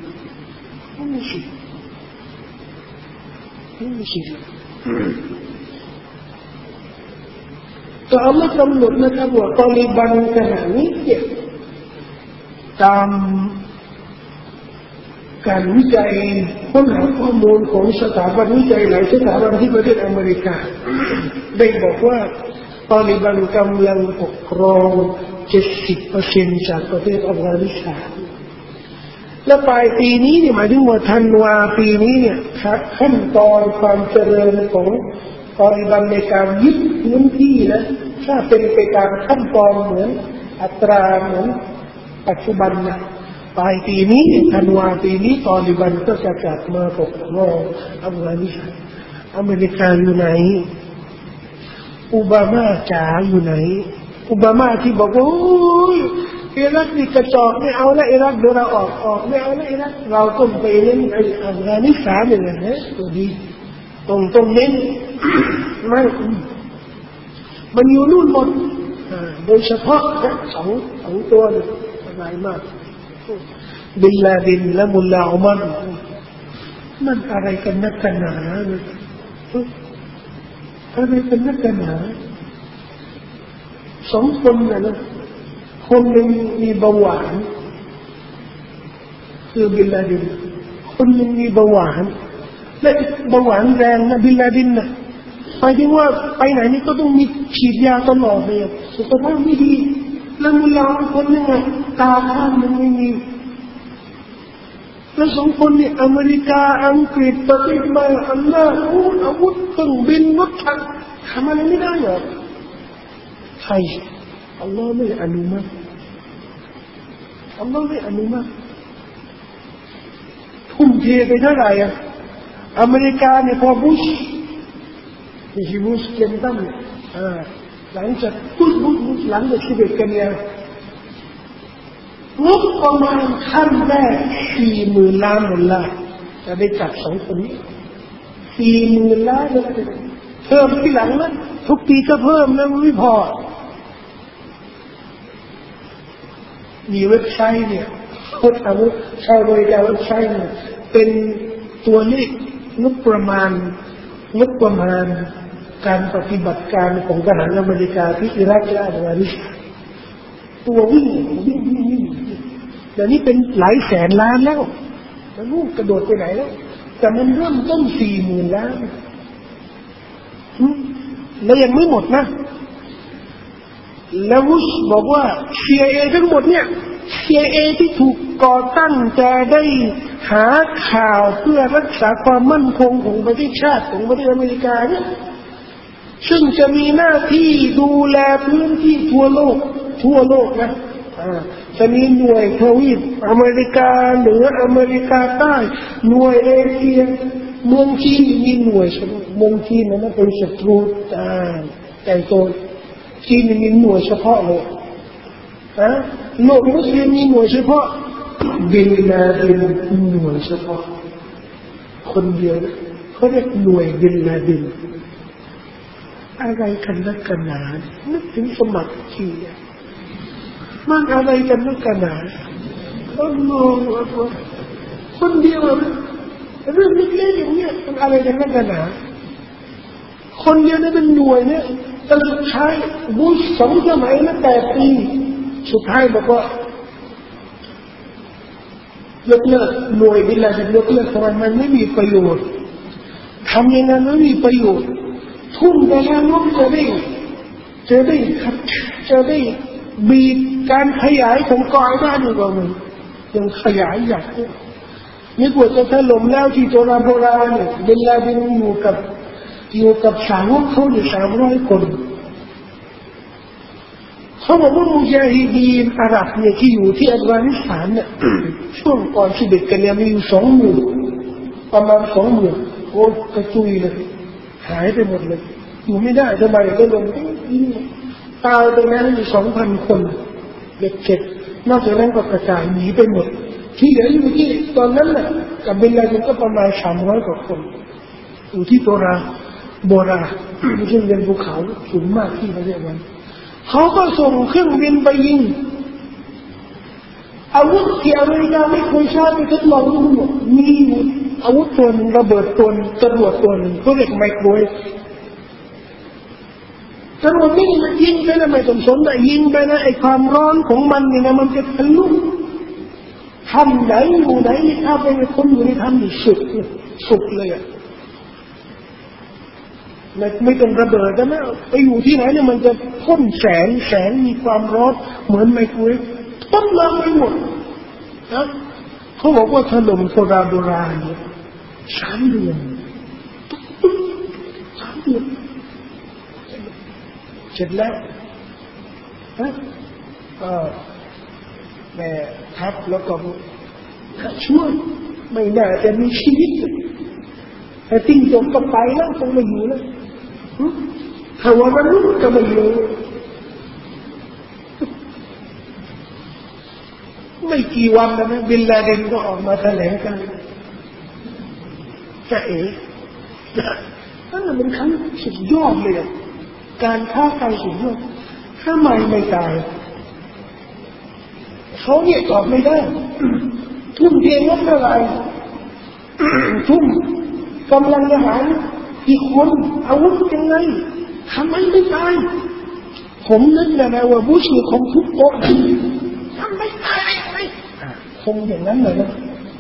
แต่อัลลอฮ์กำหนดนะครับว่าตาลิบันขณะนี้เนี่ยตามการวิจัยค้นหาข้อมูลของสถาบันวิจัยหลายสถาบันที่ประเทศอเมริกาได้บอกว่าตาลิบันกำลังปกครอง 70% จากประเทศอัฟกานิสถานและปลายปีนี้เนี่ยหมายถึงว่าธันวาปีนี้เนี่ยขั้นตอนความเจริญของตาลิบันในการยึดพื้นที่นะถ้าเป็นไปตามขั้นตอนเหมือนอัตราเหมือนปัจจุบันนะปลายปีนี้ธันวาปีนี้ตาลิบันก็จะกลับมาปกครองอัฟกานิสถานอเมริกาอยู่ไหนโอบามาจ๋าอยู่ไหนโอบามาที่บอกว่าอิรักนี่กระจอกไม่เอาละอิรักเดี๋ยวเราออกไม่เอาละอิรักเราต้องไปเล่นอัฟกานิสถานเลยนะตัวดีตรงเน้นไม่มันอยู่นู่นหมดโดยเฉพาะสองตัวเลยหลายมากบิลลาดินและมุลลาอุมัรมันอะไรกันนักกันหนาเนี่ยอะไรกันนักกันหนา2 คนนะคนหนึ่งมีเบาหวานคือบิลลาดินคนหนึ่งมีเบาหวานและเบาหวานแรงนะบิลลาดินนะหมายถึงว่าไปไหนนี่ก็ต้องมีฉีดยาตลอดเลยสุขภาพไม่ดีแล้วมุลลาคนนึงตาข้างมันไม่มีแล้ว2 คนนี่อเมริกาอังกฤษประเทศมาอัลลอฮ์อาวุธเครื่องบินรถถังทำอะไรไม่ได้หรอใครอัลลอฮ์ไม่อนุมัติทุ่มเทไปเท่าไหร่อเมริกาเนี่ยพอบุชเคลินตันหลังจากบุชหลังจาก11 กันยายนงบประมาณขั้นแรก$40,000 ล้านจะได้จับ2 คนนี้$40,000 ล้านเพิ่มที่หลังนะทุกปีก็เพิ่มนะไม่พอมีเว็บไซต์เนี่ยเขาทำชาวบริการเว็บไซต์เนี่ยเป็นตัวเลขงบประมาณการปฏิบัติการของทหารอเมริกาที่อิรักและอัฟกานิสถานตัววิ่งเดี๋ยวนี้เป็นหลายแสนล้านแล้วมันลูกกระโดดไปไหนแล้วแต่มันเริ่มต้น$40,000 ล้านแล้วยังไม่หมดนะแล้วบุชบอกว่า CIA ทั้งหมดเนี่ย CIA ที่ถูกก่อตั้งจะได้หาข่าวเพื่อรักษาความมั่นคงของประเทศชาติของประเทศอเมริกาเนี่ยซึ่งจะมีหน้าที่ดูแลพื้นที่ทั่วโลกนะจะมีหน่วยทวีปอเมริกาเหนืออเมริกาใต้หน่วยเอเชียเมืองจีนมีหน่วยเมืองจีนนั้นเป็นศัตรูแต่โซนจีนมีหน่วยเฉพาะเลยโลกมุสลิมมีหน่วยเฉพาะบินลาดินหน่วยเฉพาะคนเดียวเขาเรียกหน่วยบินลาดินอะไรกันนักกันหนานึกถึงสมัครจีนมันอะไรกันนักกันหนาอัลลอฮฺอักบัรคนเดียวเรื่องเล็กๆอย่างเนี้ยมันอะไรกันนักกันหนาคนเดียวนี่เป็นหน่วยเนี่ยแต่สุดท้ายบุช2 สมัยนะ8 ปีสุดท้ายบอกว่ายกเลิกหน่วยบินลาดินยกเลิกเพราะมันไม่มีประโยชน์ทำอย่างนั้นไม่มีประโยชน์ทุ่มไปแล้วน้องจะได้บีบการขยายของกองได้ดีกว่ามันยังขยายใหญ่นี่กว่าจะถล่มแล้วที่โจราโบราณเนี่ยบินลาดินอยู่กับสาวกเขาอยู่300 คนเขาบอกว่ามุญาฮิดีนอาหรับเนี่ยที่อยู่ที่อัฟกานิสถานเนี่ยช่วงก่อนที่เด็กกันเนี่ยมีอยู่20,000ประมาณ20,000โอ้กระจุยเลยหายไปหมดเลยอยู่ไม่ได้ทำไมก็ลงตายไปแล้วอยู่ 2,000 คนเด็กเจ็บนอกจากนั้นก็กระจายหนีไปหมดที่เหลืออยู่ที่ตอนนั้นน่ะกับบินลาดินก็ประมาณ300 กว่าคนอยู่ที่โบราซึ่งเป็นภูเขาสูงมากที่ประเทศนั้นเขาก็ส่งเครื่องบินไปยิงอาวุธที่อเมริกาไม่เคยใช้ไปทดลองดูมีอาวุธตัวนึงระเบิดตัวนึงจรวดตัวนึงเขาเรียกไมโครเวฟจรวดนี่มันยิงไปนะไม่ต้องสนแต่ยิงไปนะไอ้ความร้อนของมันนี่นะมันจะทะลุทำไหนอยู่ไหนถ้าไปคนอยู่ในทำนี่สุดเลยอ่ะไม่ต้องระเบิดนะไปอยู่ที่ไหนเนี่ยมันจะพ่นแสงมีความร้อนเหมือนไมโครเวฟพ่นมาไปหมดนะเขาบอกว่าถล่มโซดาโบราณเนี่ย3 เดือนเสร็จแล้วแม่ทับแล้วก็ช่วยไม่น่าจะมีชีวิตแต่ติ้งจมก็ไปแล้วคงไม่อยู่แล้วถ้าว่ามนุษย์ก็ไม่อยู่ไม่กี่วันแล้วนะบินลาดินก็ออกมาแถลงการจะนั่นเป็นครั้งสุดยอดเลยการฆ่าใครสุดยอดถ้าไม่ตายเขาเนี่ยตอบไม่ได้ทุ่มเทงบเท่าไหร่ทุ่มกำลังทหารกี่คนอาวุธยังไงทำไมไม่ตายผมนึกนะว่าบุชของทุกคนทำไม่ตายไหมคงอย่างนั้นเลยนะ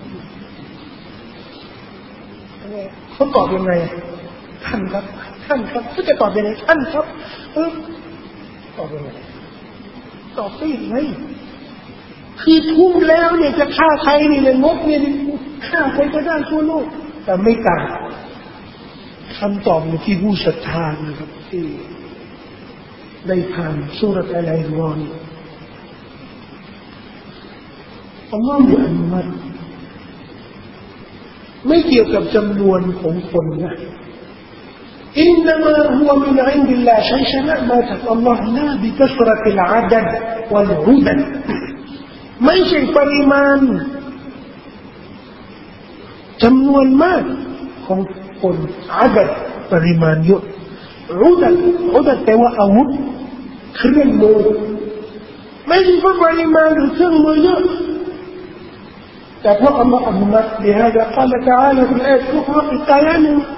เขาตอบยังไงท่านครับเขาจะตอบยังไงท่านครับตอบยังไงตอบได้ยังไงคือทุ่มแล้วเนี่ยจะฆ่าใครนี่เลยงบเนี่ยฆ่าใครก็ได้ทั่วโลกแต่ไม่กล้าคำตอบอยู่ที่ผู้ศรัทธานะครับที่ได้ผ่านซูเราะห์อัลอิมรอนอัลลอฮฺมุฮัมมัดไม่เกี่ยวกับจำนวนของคนนะอินนัมาฮุวะมินอินดิลลาฮ์ชัยชนะมาจากอัลลอฮฺลาบิกัสรติลอาดัดวัลอุดัดไม่ใช่ปริมาณจำนวนมากของคนอาดัดปริมาณเยอะอุดัดแปลว่าอาวุธเครื่องมือไม่ใช่ปริมาณหรือเครื่องมือเยอะแต่พระอัลลอฮฺอัลลอฮฺบิฮะดะกล่าวตะอาลาในอัลกุรอานอีกอายะหนึ่ง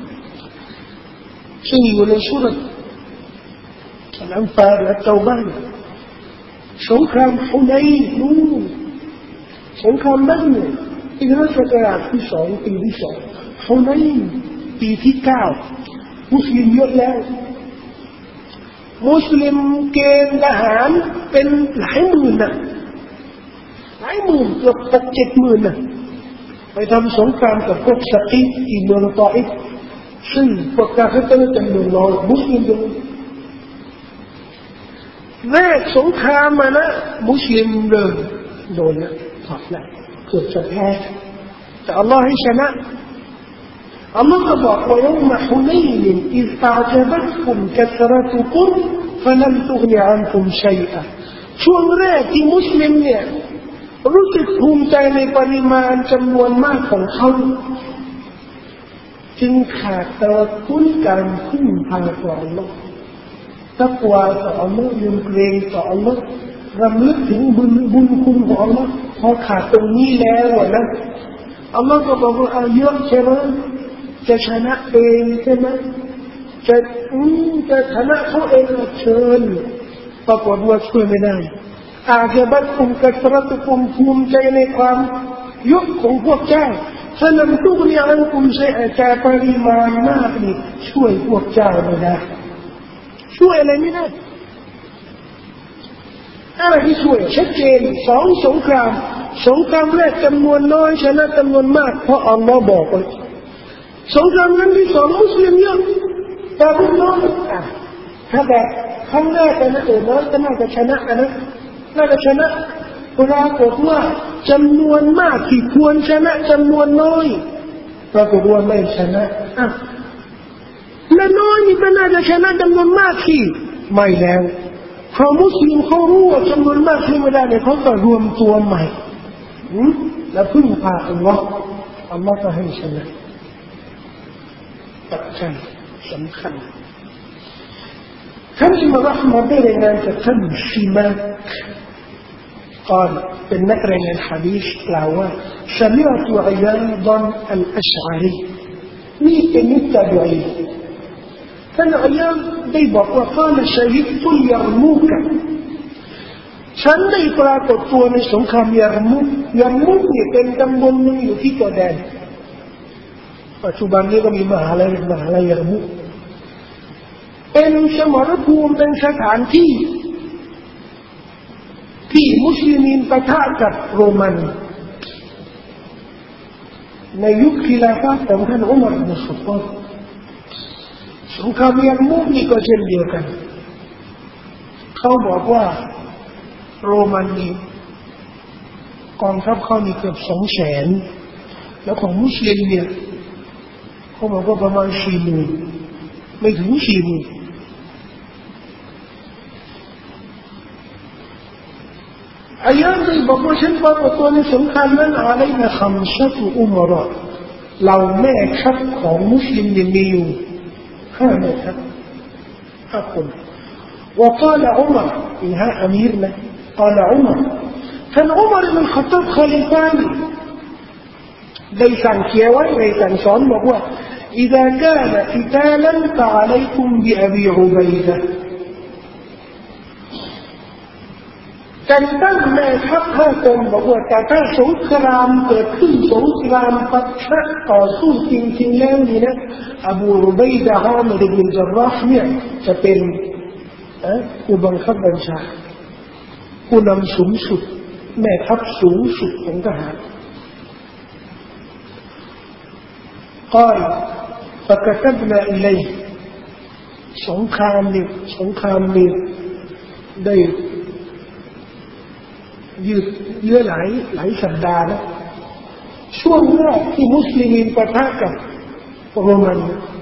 ซึ่งอยู่ในสุเราะห์อัลอันฟาลและเตาบะห์สงครามฮุนัยน์สงครามบัดรอิสราเอลกราบที่2ปีที่2ฮุนัยน์ปีที่9มุสลิมเยอะแล้วมุสลิมเกณฑ์ทหารเป็นหลายหมื่นนะหลายหมื่นเกือบ6-7 หมื่นนะไปทำสงครามกับพวกซะกีฟที่เมืองตออิฟซึ่งพวกกาเฟรจำนวนน้อยมุสลิมแรกสงครามมานะมุสลิมเริ่มโดนแล้วถอดแล้วเกือบจะแพ้แต่อัลลอฮ์ให้ชนะอัลลอฮ์ก็บอกว่าيوم حنين إذ أعجبتكم كثرتكم فلم تغن عنكم شيئا ช่วงแรกที่มุสลิมเนี่ยรู้สึกภูมิใจในปริมาณจำนวนมากของเขาจึงขาดตะวักกุลการพึ่งพาต่ออัลลอฮ์ตักวาต่ออัลลอฮ์ยำเกรงต่ออัลลอฮ์รำลึกถึงบุญคุณของอัลลอฮ์พอขาดตรงนี้แล้วนะอัลลอฮ์ก็บอกว่าเยอะใช่ไหมจะชนะเองใช่ไหมจะชนะเขาเองเชิญปรากฏว่าช่วยไม่ได้อาจจะบัดคุมกระตุกุมภูมิใจในความยุคของพวกเจ้าฉะนั้นทุกอย่างคุมใช้อาจารย์ปริมาณมากนี่ช่วยพวกเจ้าไม่ได้ช่วยอะไรไม่ได้อะไรที่ช่วยชัดเจนสงครามแรกจำนวนน้อยชนะจำนวนมากเพราะอัลลอฮ์บอกไว้สงครามนั้นที่2มุสลิมเยอะแต่พวกน้อยถ้าแบบข้างหน้าแต่นะน้อยก็น่าจะชนะนะน่าจะชนะปรากฏว่าจำนวนมากที่ควรชนะจำนวนน้อยปรากฏว่าไม่ชนะและน้อยนี่ก็น่าจะชนะจำนวนมากที่ไม่แล้วเพราะมุสลิมเขารู้ว่าจำนวนมากที่ไม่ได้เนี่ยเขาก็รวมตัวใหม่แล้วพึ่งพาอัลลอฮ์ก็ให้ชนะปัจจัยสำคัญท่านอิมามอัลมาได้รายงานจากท่านซิมาคกล่าวเป็นนักรายงานหะดีษกล่าวว่า سمعت عياضا الأشعري นี่เป็นมุตตะบีท่านอัยยาดได้บอกว่าقال شهدت اليرموك ฉันได้ปรากฏตัวในสงครามยาร์มุกเนี่ยเป็นตำบลนึงอยู่ที่จอร์แดนปัจจุบันนี้ก็มีมหาลัยยาร์มุกเป็นสมรภูมิเป็นสถานที่มุสลิมปะทะกับโรมันในยุคคิลาฟะห์ของท่านอุมัรอิบนุค็อฏฏอบสงครามยาร์มุกนี่ก็เช่นเดียวกันเขาบอกว่าโรมันนี่กองทัพเขานี่เกือบ200,000แล้วของมุสลิมเนี่ยเขาบอกว่าประมาณ40,000ไม่ถึง40,000อายะห์นี้บอกว่าฉันปรากฏตัวในสงครามนั้นอะไรนะ5อุมเราะเราแม่ทัพของมุสลิมยังมีอยู่5แม่ทัพ5คนوقال عمر إنها أميرنا قال عمر كان عمر بن الخطاب خليفان ليس عن كيوان ليس عن صان وهو إذا كان قتالا فعليكم بأبي عبيدةการตั้งแม่ทัพ5 คนบอกว่าแต่ถ้าสงครามเกิดขึ้นสงครามปะทะต่อสู้จริงๆแล้วนี่นะอบูอุบัยดะฮ์อามิร บินญะราห์เนี่ยจะเป็นผู้บังคับบัญชาผู้นำสูงสุดแม่ทัพสูงสุดของทหารقال فكتبنا إليه สงครามนี่ได้ยืดเยื้อหลายสัปดาห์นะช่วงแรกที่มุสลิมปะทะกับโรมัน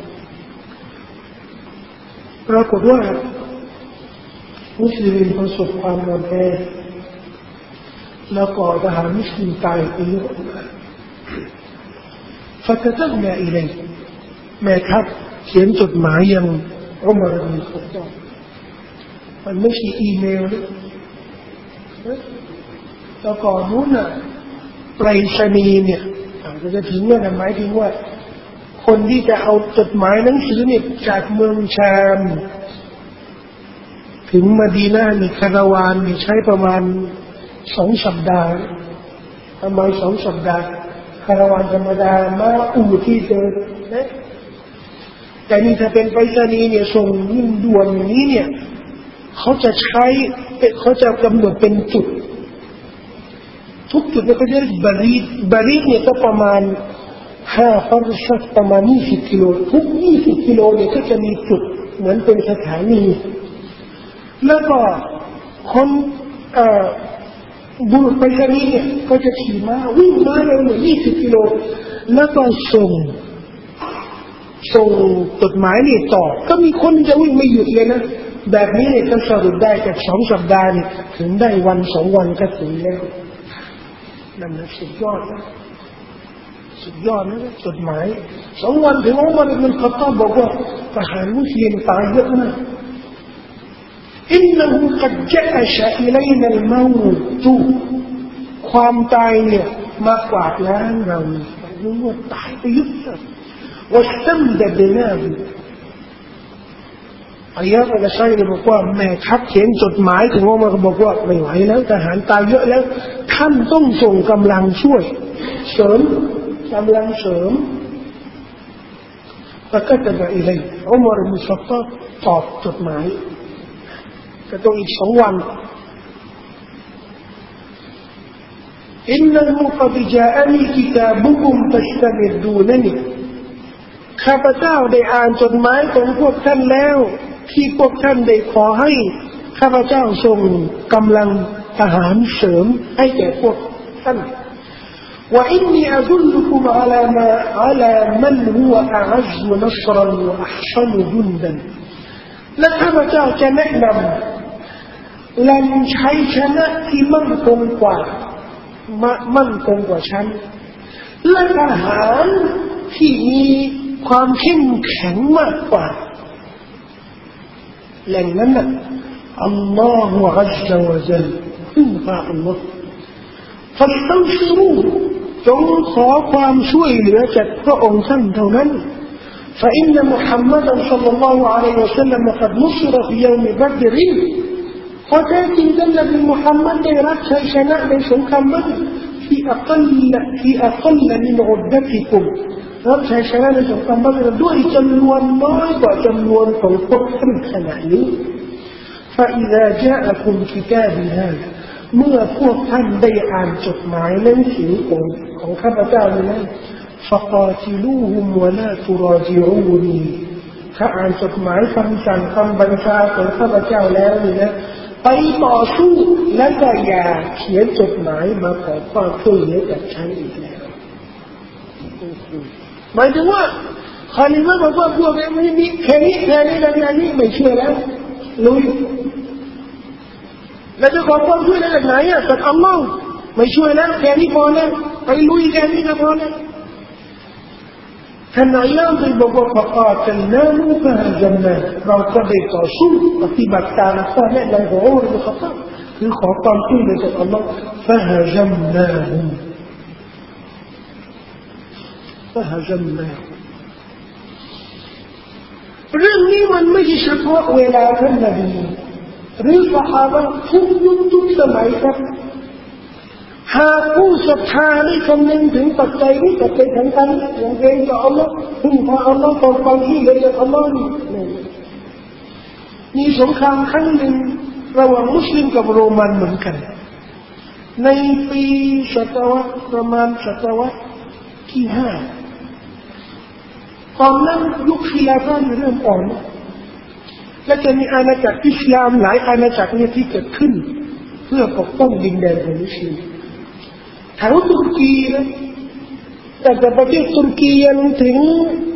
ปรากฏว่ามุสลิมประสบความอ่อนแอแล้วก็ทหารมุสลิมตายไปเยอะมากفكتبنا إليه แม่ทัพเขียนจดหมายยังอุมัรบินค็อฏฏอบมันไม่ใช่อีเมลแล้วก่อนนู้นน่ะไปรษณีย์เนี่ยจะถึงว่าหมายถึงว่าคนที่จะเอาจดหมายหนังสือเนี่ยจากเมืองชามถึงมะดีนะห์นี่คาราวานนี่ใช้ประมาณ2 สัปดาห์ประมาณ2 สัปดาห์คาราวานธรรมดามาที่เจอนะแต่นี่ถ้าเป็นไปรษณีย์เนี่ยส่งยิ่งด่วนอย่างนี้เนี่ยเขาจะกำหนดเป็นจุดทุกจุดเนี่ยก็จะเรียกบารีดเนี่ยก็ประมาณ5 ฟัรชักประมาณ20 กิโลทุก20 กิโลเนี่ยก็จะมีจุดเหมือนเป็นสถานีแล้วก็คนบุรุษไปรษณีย์เนี่ยก็จะขี่ม้าวิ่งม้าเร็วเหมือน20 กิโลแล้วก็ส่งจดหมายนี่ต่อก็มีคนจะวิ่งไม่หยุดเลยนะแบบนี้เนี่ยก็สรุปได้จาก2 สัปดาห์นี่ถึงได้วัน2 วันก็ถึงแล้วนั่นนะสุดยอดนะจดหมาย2 วันถึงอุมัรอิบนุลค็อฏฏอบบอกว่าทหารมุสลิมตายเยอะมากإنه قد جأش إلينا الموت ความตายเนี่ยมากวาดล้างเรารู้ว่าตายไปเยอะواستمددناه อายะห์อัลชัยบอกว่าแม่ทัพเขียนจดหมายถึงอุมัรบอกว่าไม่ไหวแล้วทหารตายเยอะแล้วท่านต้องส่งกำลังช่วยเสริมกำลังเสริมفكتب إليه อุมัรอิบนุลค็อฏฏอบตอบจดหมายก็ต้องอีก2 วันإنه قد جاءني كتابكم فاستمدونني ข้าพเจ้าได้อ่านจดหมายของพวกท่านแล้วที่พวกท่านได้ขอให้ข้าพเจ้าส่งกำลังทหารเสริมให้แก่พวกท่านوإني أدلكم على من هو أعز نصرا وأحسن جندا และข้าพเจ้าจะแนะนำแหล่งชัยชนะที่มั่นคงกว่าฉันและทหารที่มีความเข้มแข็งมากกว่าแหล่งนั้นน่ะอัลลอฮฺอัลลอฮฺวะจัลพึ่งพาอัลลอฮฺฟัลตันซิรูจงขอความช่วยเหลือจากพระองค์ท่านเท่านั้นفإن محمدا صلى الله عليه وسلم قد نصر في يوم بدر เพราะแท้จริงท่านนบีมุฮัมมัดได้รับชัยชนะในสงครามบัดรที่อักลมินอุดดะติกุมรับชัยชนะในสงครามบัดรด้วยจำนวนน้อยกว่าจำนวนของพวกท่านขณะนี้ فإذا جاءكم كتابي هذا เมื่อพวกท่านได้อ่านจดหมายหนังสือของข้าพเจ้านั้น فقاتلوهم ولا تراجعوني ถ้าอ่านจดหมายคำสั่งคำบัญชาของข้าพเจ้าแล้วนี่นะไปต่อสู้และก็อย่าเขียนจดหมายมาขอความช่วยเหลือจากฉันอีกแล้วหมายถึงว่าคาลิมะบอกว่าพวกนี้ไม่มีแค่นี้นี่ไม่เชื่อแล้วลุยแล้วจะขอความช่วยเหลือจากไหนอ่ะจากอัลลอฮ์ไม่ช่วยแล้วแค่นี้พอแล้วไปลุยแค่นี้ก็พอแล้วท่านนายามได้บอกว่าประกาศกันแล้วก็ให้จำเลยเราก็ได้ต่อสู้ปฏิบัติตามข้อแนะนำของอัลลอฮ์คือขอความช่วยเหลือจากอัลลอฮ์فهزمناهم เรื่องนี้มันไม่ใช่เฉพาะเวลาท่านนบีหรือซอฮาบะห์ทุกยุคทุกสมัยครับหากผู้ศรัทธาได้คำนึงถึงปัจจัยนี้ปัจจัยสำคัญอย่างเกรงต่ออัลลอฮ์พึ่งพาอัลลอฮ์ขอความช่วยเหลือจากอัลลอฮ์มีสงครามครั้งหนึ่งระหว่างมุสลิมกับโรมันเหมือนกันในปีประมาณศตวรรษที่5ตอนนั้นยุคฮิลาฟะห์เริ่มอ่อนและจะมีอาณาจักรอิสลามหลายอาณาจักรเนี่ยที่เกิดขึ้นเพื่อปกป้องดินแดนของมุสลิมแถวตุรกีนะแต่ประเทศตุรกียังถึง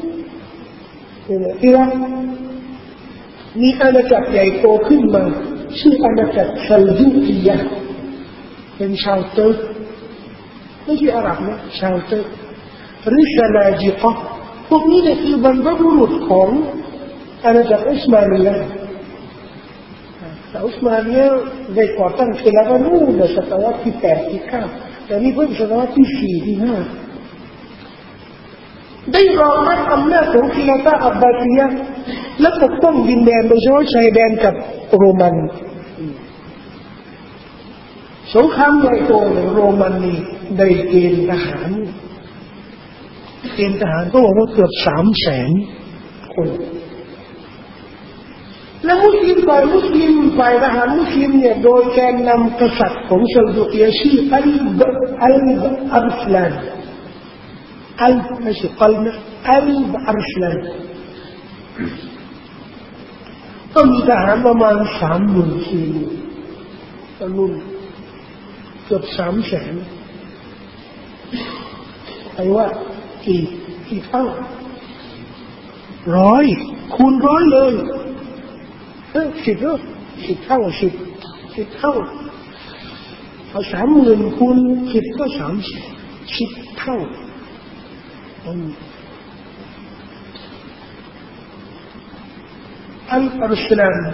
อิรักมีอาณาจักรใหญ่โตขึ้นมาชื่ออาณาจักรซัลจูกียะห์เป็นชาวเติร์กไม่ใช่อาหรับนะชาวเติร์กหรือซาลาจิกะห์พวกนี้เนี่ยคือบรรพบุรุษของอาณาจักรอุสมานียะห์แต่อุสมานียะห์ได้ก่อตั้งศิลปะนู่นในศตวรรษที่8ที่9แต่นี่เพิ่งศตวรรษที่4ที่5ได้รองรับอำนาจของคิลาฟะห์อับบาซียะห์และปกป้องดินแดนโดยเฉพาะชายแดนกับโรมันสงครามใหญ่โตในโรมันนี่ได้เกณฑ์ทหารก็บอกว่าเกือบ300,000 คนและมุสลิมฝ่ายทหารมุสลิมเนี่ยโดยแกนนำกษัตริย์ของเซลจูกีชื่ออัลสลานไม่ใช่กัลนะอัลสลานก็มีทหารประมาณ30,000 ตอนนู้นเกือบ300,000ใครว่ากี่เท่า100 คูณ 100เลย10 เท่า10 เท่าเอา30,000 คูณ 10ก็10 เท่าอัลสลาม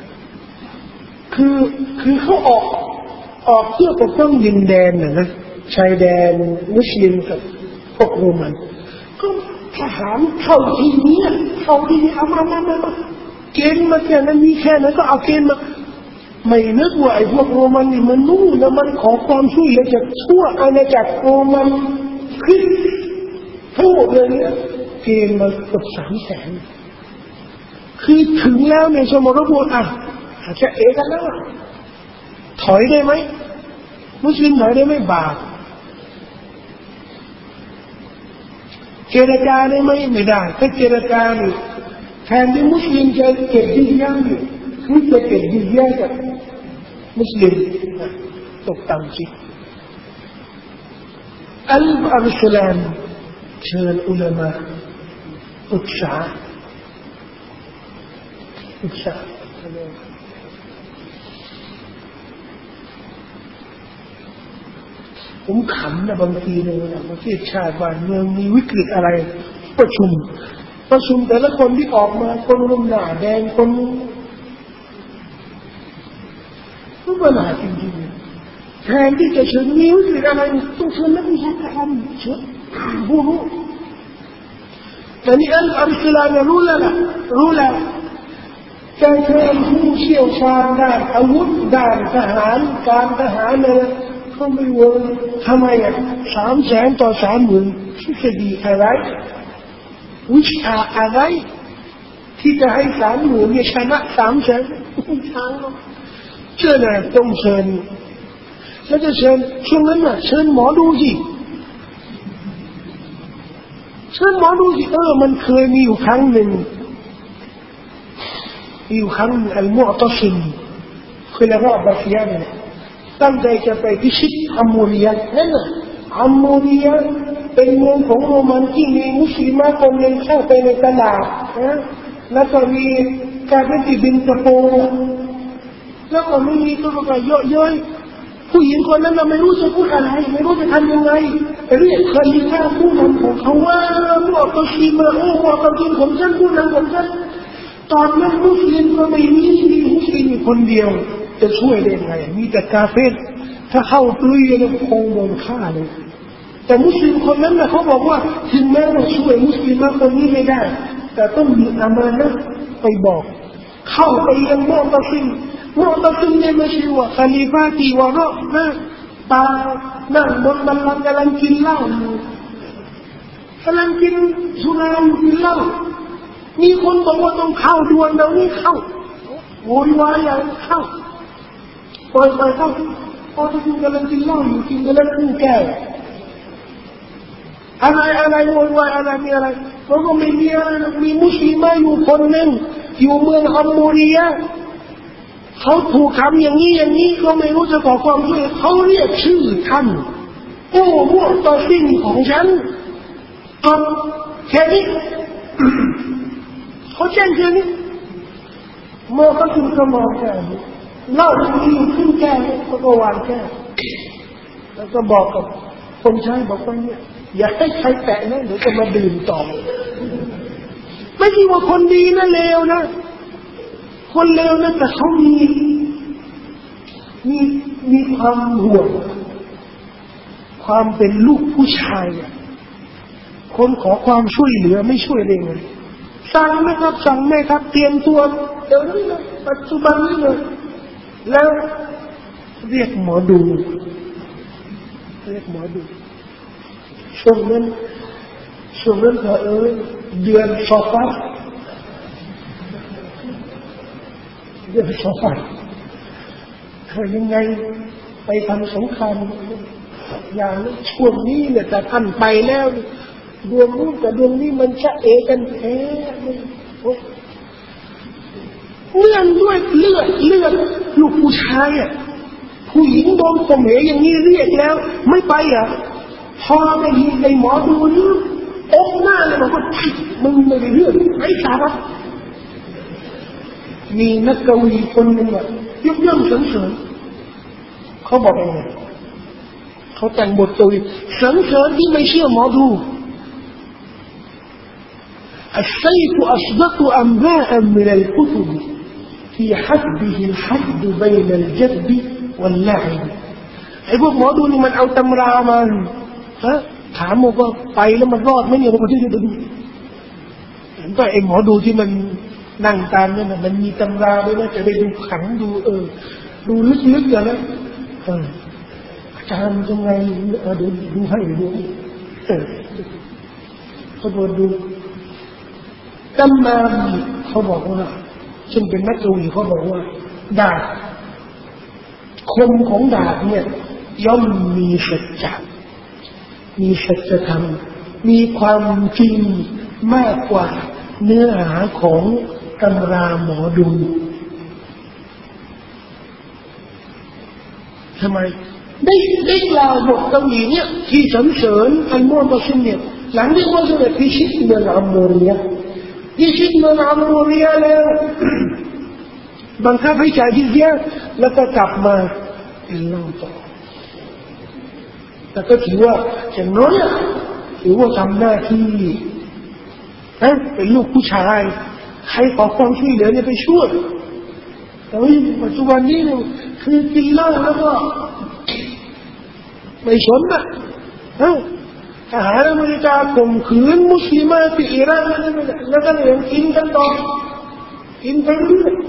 คือเขาออกเพื่อปกป้องดินแดนนะชายแดนมุสลิมกับพวกโรมันก็ทหารเข้าที่นี้เอามาเกณฑ์มาแค่นั้นมีแค่นั้นก็เอาเกณฑ์มาไม่นึกว่าไอ้พวกโรมันนี่มันนู่นนะมันขอความช่วยเหลือจากทั่วอาณาจักรโรมันขึ้นทั้งหมดเลยเนี่ยเกณฑ์มาเกือบ300,000คือถึงแล้วในสมรภูมิอาจจะกันแล้วถอยได้ไหมมุสลิมถอยได้ไหมบาปเจรจาได้ไหมไม่ได้ถ้าเจรจาเนี่ยแทนที่มุสลิมจะเก็บดินยาเนี่ยคือจะเก็บดินยาจากมุสลิมตกต่ำสิอัลสลามเชิญอุลามะปรึกษาผมขำนะบางทีเนี่ยประเทศชาติบ้านเมืองมีวิกฤตอะไรประชุมแต่ละคนที่ออกมาคนรุ่มหน้าแดงคนรู้ปัญหาจริงๆแทนที่จะเชิญมีวิกฤตอะไรต้องเชิญนักวิชาการเชิญผู้รู้แต่นี่อัลสลามรู้แล้วการเชิญผู้เชี่ยวชาญด้านอาวุธด้านทหารการทหารเนี่ยเขาไม่เวิร์กทำไม300,000 ต่อ 30,000ทฤษฎีอะไรวิชาอะไรที่จะให้30,000เนี่ยชนะ300,000ไม่ทางหรอกเชิญนะต้องเชิญแล้วจะเชิญช่วงนั้นน่ะเชิญหมอดูสิมันเคยมีอยู่ครั้งหนึ่งอัลมุอ์ตัซิมคือละรอบบาซิยาเนี่ยตั้งใจจะไปพิชิตอัมมูริยะนั่นน่ะอัมมูริยะเป็นเมืองของโรมันที่มีมุสลิมคนหนึ่งเข้าไปในตลาดนะแล้วก็มีการเป็นติบินตะโปแล้วก็มีตัวก็เยอะเย้ยผู้หญิงคนนั้นไม่รู้จะพูดอะไรไม่รู้จะทำยังไงเรียกคลีฟาผู้นำของเขาว่ามุอ์ตัซิมมุอ์ตัซิมของฉันผู้นำของฉันตอนนั้นมุสลิมก็ไม่มีมุสลิมคนเดียวจะช่วยได้ไงมีแต่กาเฟรถ้าเข้าตุยแล้วคงโดนฆ่าเลยแต่มุสลิมคนนั้นนะเขาบอกว่าถึงแม้เราช่วยมุสลิมคนนี้ไม่ได้แต่ต้องมีอามานะห์ไปบอกเข้าไปยังมุอ์ตัซิมเนี่ยไม่ใช่ว่าคาลิฟาตีวะเราะนะตานั่งบนบัลลังก์กำลังกินเหล้ากำลังกินสุรากินเหล้ามีคนบอกว่าต้องเข้าด่วนเดี๋ยวนี้เข้าโวยวายอย่างเข้าปล่อยเข้าพอที่คุณกำลังกินเหล้าอยู่กินกำลังกู้แก้วอะไรโวยวายอะไรมีอะไรเพราะว่าไม่มีอะไรมีมุสลิมอยู่คนหนึ่งอยู่เมืองอัมมูริยะเขาถูกทำอย่างนี้ก็ไม่รู้จะขอความช่วยเขาเรียกชื่อท่านโอ้พวกตัวสิ่งของฉันจบแค่นี้เขาแจ้งแค่นี้เมื่อเขาถึงก็มองแค่นี้เล่าที่อยู่ขึ้นแก้ก็วางแก้แล้วก็บอกกับคนใช้บอกว่าเนี่ยอย่าให้ใครแตะนะเดี๋ยวจะมาดื่มต่อไม่ใช่ว่าคนดีนะเลวนะคนเลวนะแต่เขามีความห่วงความเป็นลูกผู้ชายคนขอความช่วยเหลือไม่ช่วยได้ไงสั่งไหมครับเตรียมตัวเดี๋ยวนี้เลยปัจจุบันนี้เลยแล้วเรียกหมอดูช่วงนั้นเดือนซอฟาเรื่องสองยังไงไปทำสงครามอย่างช่วงนี้เนี่ยแต่ท่านไปแล้วดวงนู้นกับดวงนี้มันจะเอกันแท้เนื่องด้วยเลือดลูกผู้ชายอ่ะผู้หญิงโดนข่มเหงอย่างนี้เรียกแล้วไม่ไปอ่ะพอได้ยินในหมอดูนี่อกหน้าเลยบอกว่ามึงไม่ได้เรื่องไร้สาระมีนักกวีคนหนึ่งอ่ะยกย่องสรรเสริญเขาบอกยังไงเขาแต่งบทกวีสรรเสริญที่ไม่เชื่อหมอดูالسيف أصدق أنباء من الكتب في حسبه الحد بين الجد واللعب ไอ้พวกหมอดูนี่มันเอาตำรามาถามว่าไปแล้วมันรอดไหมเนี่ยผมจะดูเห็นป่ะไอ้หมอดูที่มันนั่งตามเนี่ยมันมีตำราด้วยนะจะได้ดูขังดูดูลึกๆอย่างนั้นอาจารย์ยังไงดูให้ดูเขาบอกดูตำราเขาบอกว่าซึ่งเป็นนักกวีเขาบอกว่าดาบคมของดาบเนี่ยย่อมมีสัจจะมีสัจธรรมมีความจริงมากกว่าเนื้อหาของตำราหมอดูทำไมได้กล่าวบทกวีเนี่ยที่สรรเสริญอัลมุตัซิมเนี่ยหลังที่ว่าจะพิชิตเมืองอัมโมเรียพิชิตเมืองอัมโมเรียแล้วบังคับให้จ่ายจิซยะห์แล้วก็กลับมาเล่าต่อแต่ก็ถือว่าอย่างน้อยถือว่าทำหน้าที่เป็นลูกผู้ชายใครขอความช่วยเหลือเนี่ยไปช่วยแต่ว่าปัจจุบันนี้เนี่ยคือกินเหล้าแล้วก็ไม่สนนะทหารอเมริกาข่มขืนมุสลิมที่อิรักแล้วก็ยังกินกันต่อกินไปเรื่อย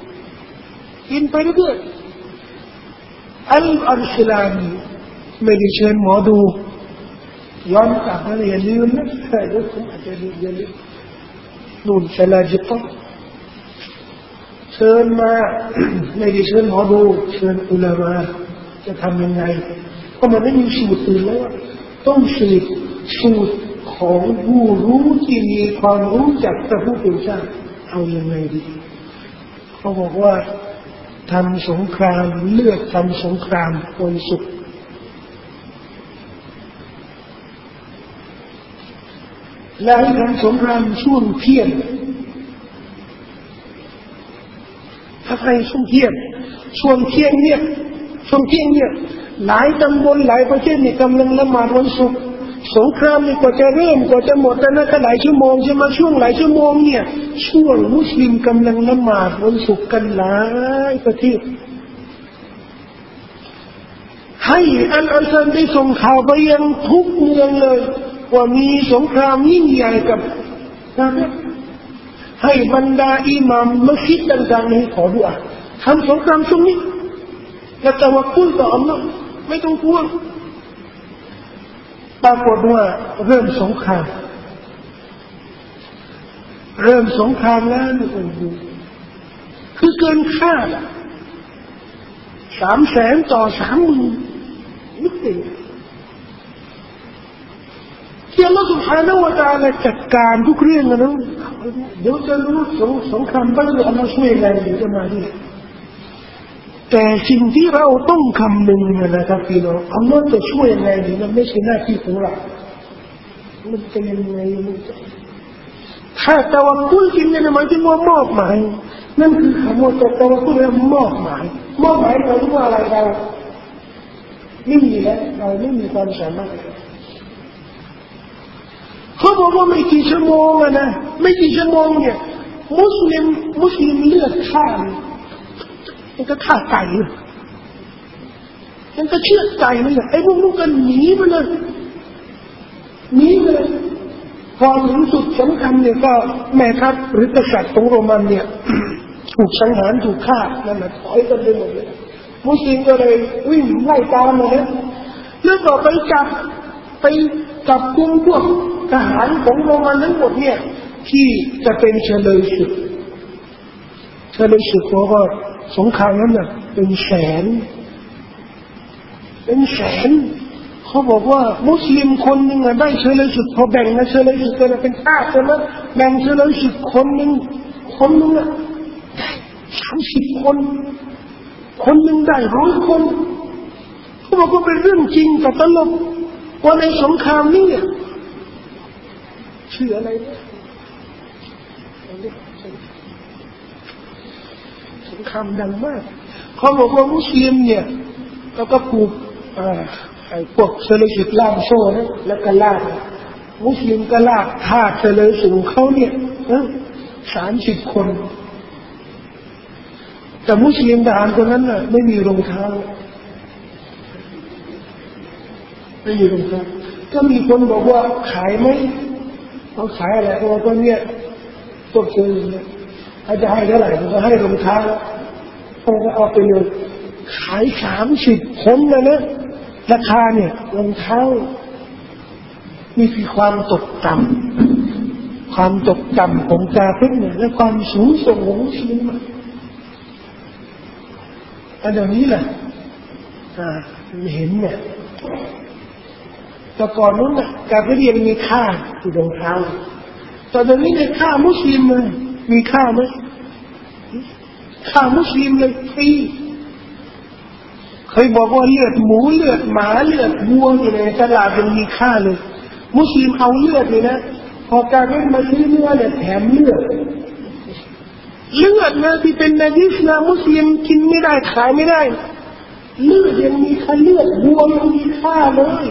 อัลอิสลามไม่ได้เชิญหมอดูย้อนกลับมาอย่าลืมนะเดี๋ยวผมอาจจะอย่าลืมนู่นซาลาจิตเชิญมาไม่ได้เชิญหมอดูเชิญอุลามะจะทำยังไงเพราะมันไม่มีสูตรอื่นแล้วต้องสืบสูตรของผู้รู้ที่มีความรู้จากพระผู้เป็นเจ้าเอายังไงดีเขาบอกว่าทำสงครามเลือกทำสงครามวันศุกร์และให้ทำสงครามช่วงเที่ยงถ้าใครช่วงเที่ยงเนี่ยหลายตำบลหลายประเทศนี่กำลังละหมาดวันศุกร์สงครามนี่กว่าจะเริ่มกว่าจะหมดแต่นั่นก็หลายชั่วโมงใช่ไหมช่วงหลายชั่วโมงเนี่ยช่วงมุสลิมกำลังละหมาดวันศุกร์กันหลายประเทศให้อัลอาซานได้ส่งข่าวไปยังทุกเมืองเลยว่ามีสงครามยิ่งใหญ่กับให้บรรดาอิหม่ามมัสยิดต่างๆนี้ขอดุอาทำสงครามช่วงนี้และตะวักกุลต่ออัลลอฮ์ไม่ต้องกลัวปรากฏว่าเริ่มสงครามแล้วคือเกินคาด300,000 ต่อ 30,000นึกถึงที่อัลลอฮฺ سبحانه และ تعالى จัดการทุกเรื่องนะเดี๋ยวจะรู้สงครามบ้างอัลลอฮฺช่วยอะไรเดี๋ยวจะมาดิแต่สิ่งที่เราต้องคำนึงนะครับพี่น้องอัลลอฮฺจะช่วยยังไงนี่มันไม่ใช่หน้าที่ของเรามันจะยังไงถ้าตะวักกุลจริงเนี่ยหมายถึงว่ามอบหมายนั่นคือคำว่าตะวักกุลแล้วมอบหมายหมายถึงว่าอะไรเราไม่มีแล้วเราไม่มีความสามารถเขาบอกว่าไม่กี่ชั่วโมงนะไม่กี่ชั่วโมงเนี่ยมุสลิมเลือดข้ามันก็ฆ่าไก่มันก็เชือดไก่มันไอ้พวกนู้นก็หนีไปเลยพอถึงจุดสำคัญเนี่ยก็แม่ทัพหรือกษัตริย์ของโรมันเนี่ยถูกสังหารถูกฆ่านั่นแหละถอยกันไปหมดเลยมุสลิมก็เลยวิ่งไล่ตามเลยนะแล้วก็ไปจับกุมพวกทหารของโรมันทั้งหมดเนี่ยที่จะเป็นเฉลยศึกฉลยศึกก็สงครามนั้นน่ะเป็นแสนเขาบอกว่ามุสลิมคนหนึ่งได้เฉลยศึกพอแบ่งนะเฉลยศึกกันเป็นทาสใช่ไหมแบ่งเฉลยศึกคนหนึ่งอ่ะ30 คนหนึ่งได้100 คนเขาบอกว่าเป็นเรื่องจริงแต่ตลกว่าในสงครามนี้ชื่ออะไรนะสงครามดังมากเขาบอกว่ามุสลิมเนี่ยก็ผูกไอ้พวกเฉลยศึกล่ามโซ่นะแล้วก็ลากมุสลิมก็ลากทาสเฉลยศึกเขาเนี่ย30 คนแต่มุสลิมทหารคนนั้นน่ะไม่มีรองเท้าก็มีคนบอกว่าขายไหมเขาขายอะไรเขาบอกว่าเนี่ยพวกเธอเนี่ยอาจจะให้เท่าไหร่ผมก็ให้รองเท้าเขาก็เอาไปเลยขาย30 คนนะราคาเนี่ยรองเท้านี่คือความตกต่ำของกาเฟรเนี่ยและความสูงส่งของมุสลิมอันนี้แหละเห็นเนี่ยแต่ก่อนนู้นน่ะกาเฟรยังมีค่าที่รองเท้าแต่ตอนนี้เนี่ยค่ามุสลิมเลยมีค่าไหมค่ามุสลิมเลยฟรีเคยบอกว่าเลือดหมูเลือดหมาเลือดวัวอยู่ในตลาดยังมีค่าเลยมุสลิมเอาเลือดเลยนะพอการเล่นมาซื้อเนื้อเนี่ยแถมเลือดนะที่เป็นนาจิสนะมุสลิมกินไม่ได้ขายไม่ได้เลือดยังมีค่าเลือดวัวยังมีค่าเลย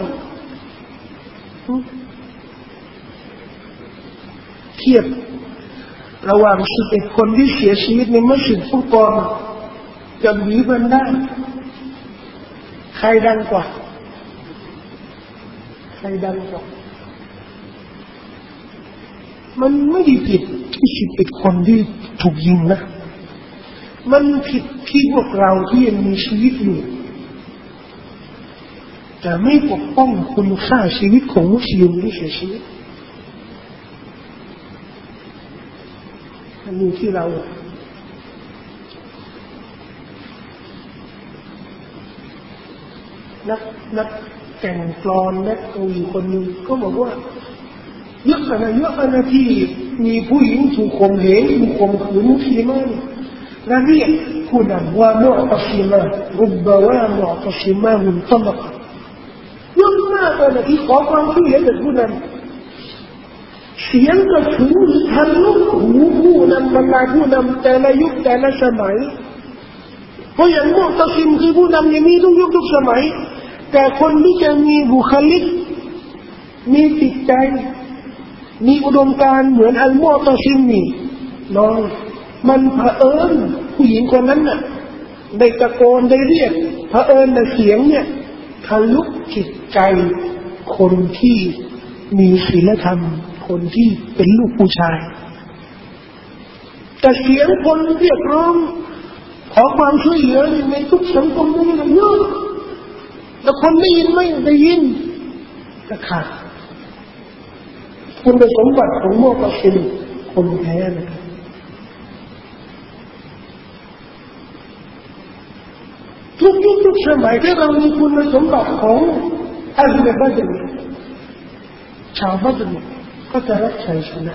เทียบระหว่าง11 คนที่เสียชีวิตในมัสยิดฟุตบอลกับหวีแพนด้าใครดังกว่ามันไม่ได้ผิดที่11 คนที่ถูกยิงนะมันผิดที่พวกเราที่ยังมีชีวิตอยู่แต่ไม่ปกป้องคุณค่าชีวิตของมุสลิมที่เสียชีวิตมันอยู่ที่เรานักแต่งกลอนนักกวีคนหนึ่งก็บอกว่าเยอะขนาดที่มีผู้หญิงถูกข่มเหงถูกข่มขืนมุสลิมและเรียกผู้นำว่ามุอ์ตัซิมะรุบบะว่ามุอ์ตัซิมะมุนตะลักเยอะมากเลยที่ขอความช่วยเหลือจากผู้นำเสียงกระถึงทะลุหูผู้นำบรรดาผู้นำแต่ละยุคแต่ละสมัยเพราะอย่างมุอ์ตัซิมคือผู้นำเนี่ยมีทุกยุคทุกสมัยแต่คนที่จะมีบุคลิกมีจิตใจมีอุดมการณ์เหมือนอัลมุอ์ตัซิมนี่น้องมันเผอิญผู้หญิงคนนั้นน่ะได้ตะโกนได้เรียกเผอิญแต่เสียงเนี่ยทะลุจิตใจคนที่มีศีลธรรมคนที่เป็นลูกผู้ชายแต่เสียงคนเรียกร้องขอความช่วยเหลือในทุกสังคมนี่เยอะแต่คนได้ยินไม่ได้ยินก็ขาดคุณสมบัติของมุอ์ตัซิมคนแท้นะครับทุกยุคทุกสมัยที่เรามีคุณสมบัติของอัลลอฮฺบัดรชาวบัดรก็จะรับชัยชนะ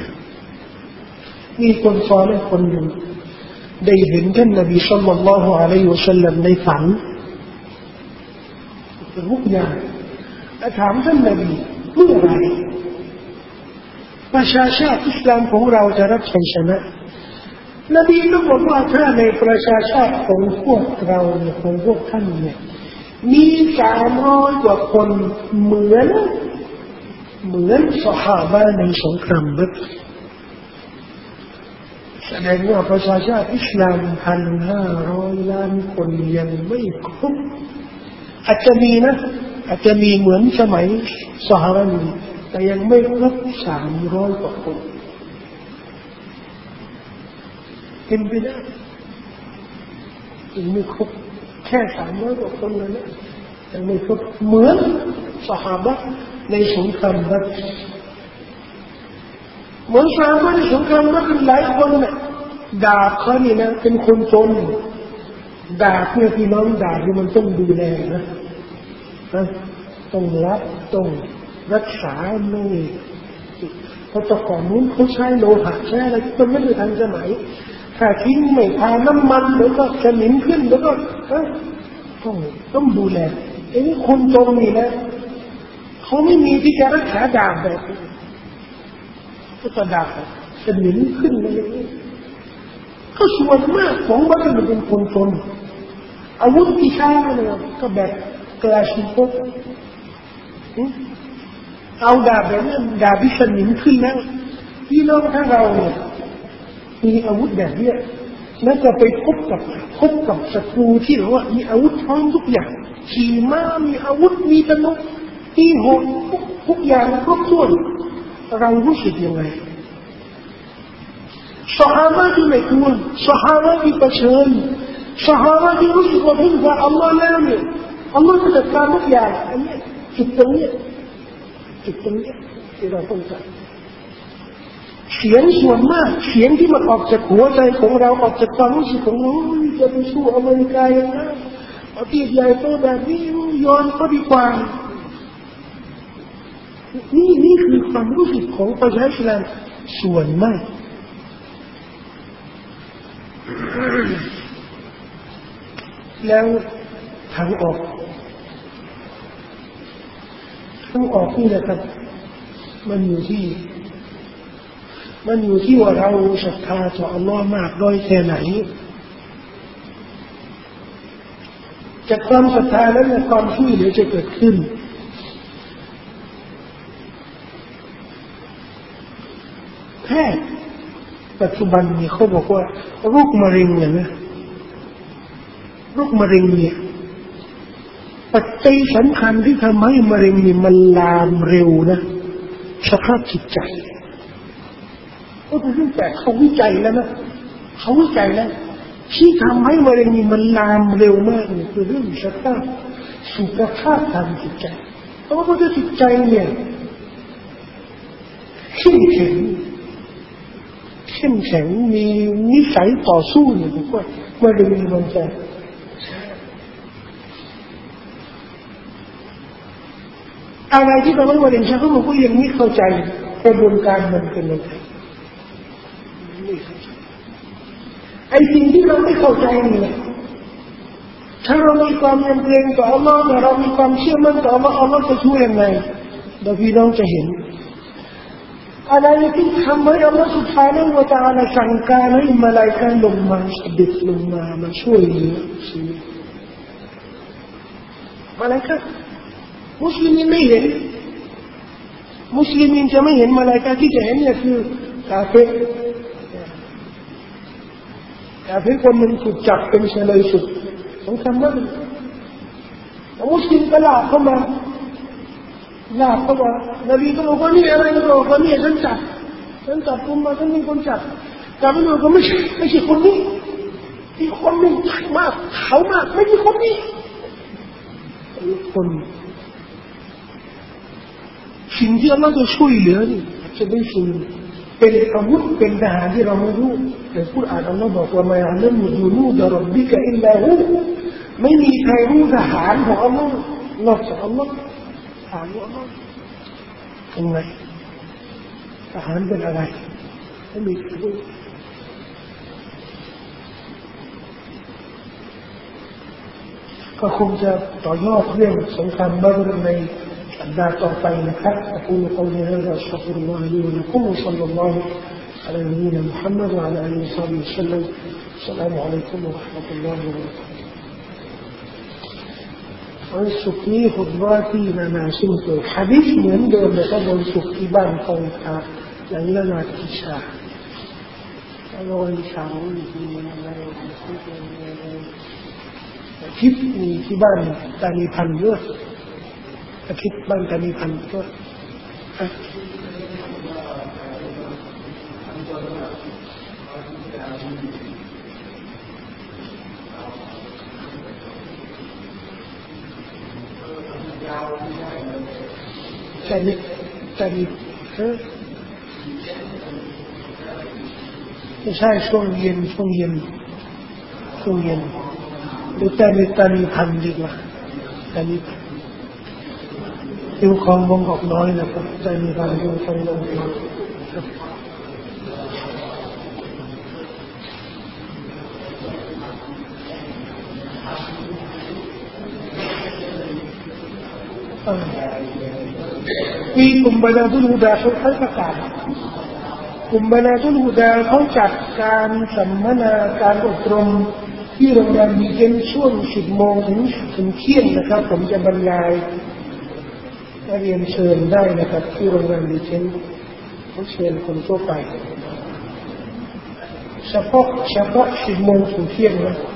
มีคนซอลิฮ์คนหนึ่งได้เห็นท่านนบีศ็อลลัลลอฮุอะลัยฮิวะซัลลัมในฝันเป็นมุกยาถามท่านนบีเมื่อไรประชาชาติอิสลามของเราจะรับชัยชนะนบีก็บอกว่าถ้าในประชาชาติของพวกเราเนี่ยของพวกท่านเนี่ยมี300 กว่าคนเหมือนซอฮาบะห์ในสงครามบัดรแสดงว่าประชาชาติอิสลาม 1,500 ล้านคนยังไม่ครบอาจจะมีเหมือนสมัยซอฮาบะห์แต่ยังไม่ครบ300 กว่าคนเป็นไปได้ยังไม่ครบแค่300 กว่าคนเลยนะยังไม่ครบเหมือนซอฮาบะห์ในสงครามบัดรเหมือนซอฮาบะห์ในสงครามบัดรหลายคนเนี่ยดาบเขานี่นะเป็นคนจนดาบเนี่ยพี่น้องดาบเนี่ยมันต้องดูแลนะต้องรับต้องรักษาไม่เพราะแต่ก่อนนู้นเขาใช้โลหะใช้อะไรมันไม่ได้ทันสมัยถ้าทิ้งไม่ทาน้ำมันแล้วก็สนิมขึ้นแล้วก็ต้องดูแลไอ้นี่คนจนนี่นะเขาไม่มีที่จะรักษาดาบแบบนี้ก็ดาบสนิมขึ้นอะไรอย่างนี้ก็ส่วนมากของบ้านมันเป็นคนจนอาวุธที่ใช้เนี่ยก็แบบกลาชินโกเอาดาบแบบนี้ดาบที่สนิมขึ้นแล้วพี่น้องถ้าเราเนี่ยมีอาวุธแบบนี้แล้วจะไปพบกับศัตรูที่เราว่ามีอาวุธพร้อมทุกอย่างขี่ม้ามีอาวุธมีธนูที่โหดทุกอย่างครบถ้วนเรารู้สึกยังไงซอฮาบะที่ไม่กลัวซอฮาบะที่เผชิญซอฮาบะที่รู้สึกว่าพึ่งพาอัลลอฮ์แล้วเนี่ยอัลลอฮ์จะจัดการทุกอย่างอันนี้จุดตรงนี้ที่เราต้องการเสียงส่วนมากเสียงที่มันออกจากหัวใจของเราออกจากความรู้สึกของเราจะไปสู้อเมริกาอย่างนั้นประเทศใหญ่โตแบบนี้ย้อนก็ดีกว่านี่คือความรู้สึกของประชาชนส่วนมากแล้วทางออกนี่นะครับมันอยู่ที่ว่าเราศรัทธาต่ออัลลอฮ์มากน้อยแค่ไหนจากความศรัทธานั้นความช่วยเหลือจะเกิดขึ้นแพทย์ปัจจุบันนี้เขาบอกว่าโรคมะเร็งเนี่ยโรคมะเร็งเนี่ยปัจจัยสำคัญที่ทำให้มะเร็งนี่มันลามเร็วนะสภาพจิตใจก็เป็นเรื่องแปลกเขาวิจัยแล้วนะเขาวิจัยแล้วที่ทำให้มะเร็งนี่มันลามเร็วมากเนี่ยคือเรื่องสภาพสุขภาพทางจิตใจเพราะว่าจิตใจเนี่ยเข้มแข็งมีนิสัยต่อสู้เนี่ยผมว่ามะเร็งมันจะอะไรที่ทำให้มะเร็งช้าเขาบอกว่ายังไม่เข้าใจกระบวนการมันเป็นยังไงไอ้สิ่งที่เราไม่เข้าใจนี่แหละถ้าเรามีความยำเกรงต่ออัลลอฮ์เรามีความเชื่อมั่นต่ออัลลอฮ์อัลลอฮ์จะช่วยยังไงเดี๋ยวพี่น้องจะเห็นอะไรที่ทำให้อัลลอฮ์ سبحانه และ تعالى สั่งการให้มลาอิกะฮ์ลงมาดิบลงมาช่วยเหลือชีวิตมลาอิกะฮ์มุสลิมไม่เห็นมุสลิมจะไม่เห็นมลาอิกะฮ์ที่จะเห็นเนี่ยคือกาเฟรคนหนึ่งถูกจับเป็นเฉลยศึกสงครามนั้นมุสลิมก็ลากเข้ามานบีก็บอกว่านี่อะไรก็บอกว่านี่ฉันจับกุมมาฉันมีคนจับไม่รู้ก็ไม่ใช่คนนี้ที่คนหนึ่งมากเขามากไม่ใช่คนนี้คนสิ่งที่อัลลอฮ์จะช่วยเหลือนี่จะได้สิ่งเป็นอาวุธเป็นทหารที่เราไม่รู้แต่กุรอานอัลลอฮ์บอกว่ามาอัลลัมยูนูดะร็อบบิกะอิลลาฮูไม่มีใครรู้ทหารของอัลลอฮ์นอกจากอัลลอฮ์ทหารของอัลลอฮ์ยังไงทหารเป็นอะไรไม่มีใครรู้ก็คงจะต่อยอดเรื่องสงครามบัดรในدار طرفين أقول قولي هذا أستغفر الله لي ولكم وصلى الله على نبينا محمد وعلى آله وصحبه وسلم السلام عليكم ورحمة الله وبركاته วันศุกร์นี้ขบว่าที่นาซิมเกิดหะดีษเหมือนเดิมเลยก็วันศุกร์ที่บ้านตรงค่ะอย่างละนาทีชาแล้ววันเสาร์มีอะไรคลิปมีที่บ้านตานีพันด้วยอาทิตย์บ้านตานีพันก็แต่นี่ไม่ใช่ช่วงเย็นหรือแต่ในตานีพันดีกว่าตานีคิวคลองบงกอกน้อยนะครับตานีพันคิวคลองบงกอกมีกลุ่มบรรดาตุลหุดาเขาประกาศกลุ่มบรรดาตุลหุดาเขาจัดการสัมมนาการอบรมที่โรงแรมดีเจนช่วง10 โมงถึงเที่ยงนะครับผมจะบรรยายเรียนเชิญได้นะครับที่โรงแรมดีเจนเขาเชิญคนทั่วไปเฉพาะ10 โมงถึงเที่ยงนะ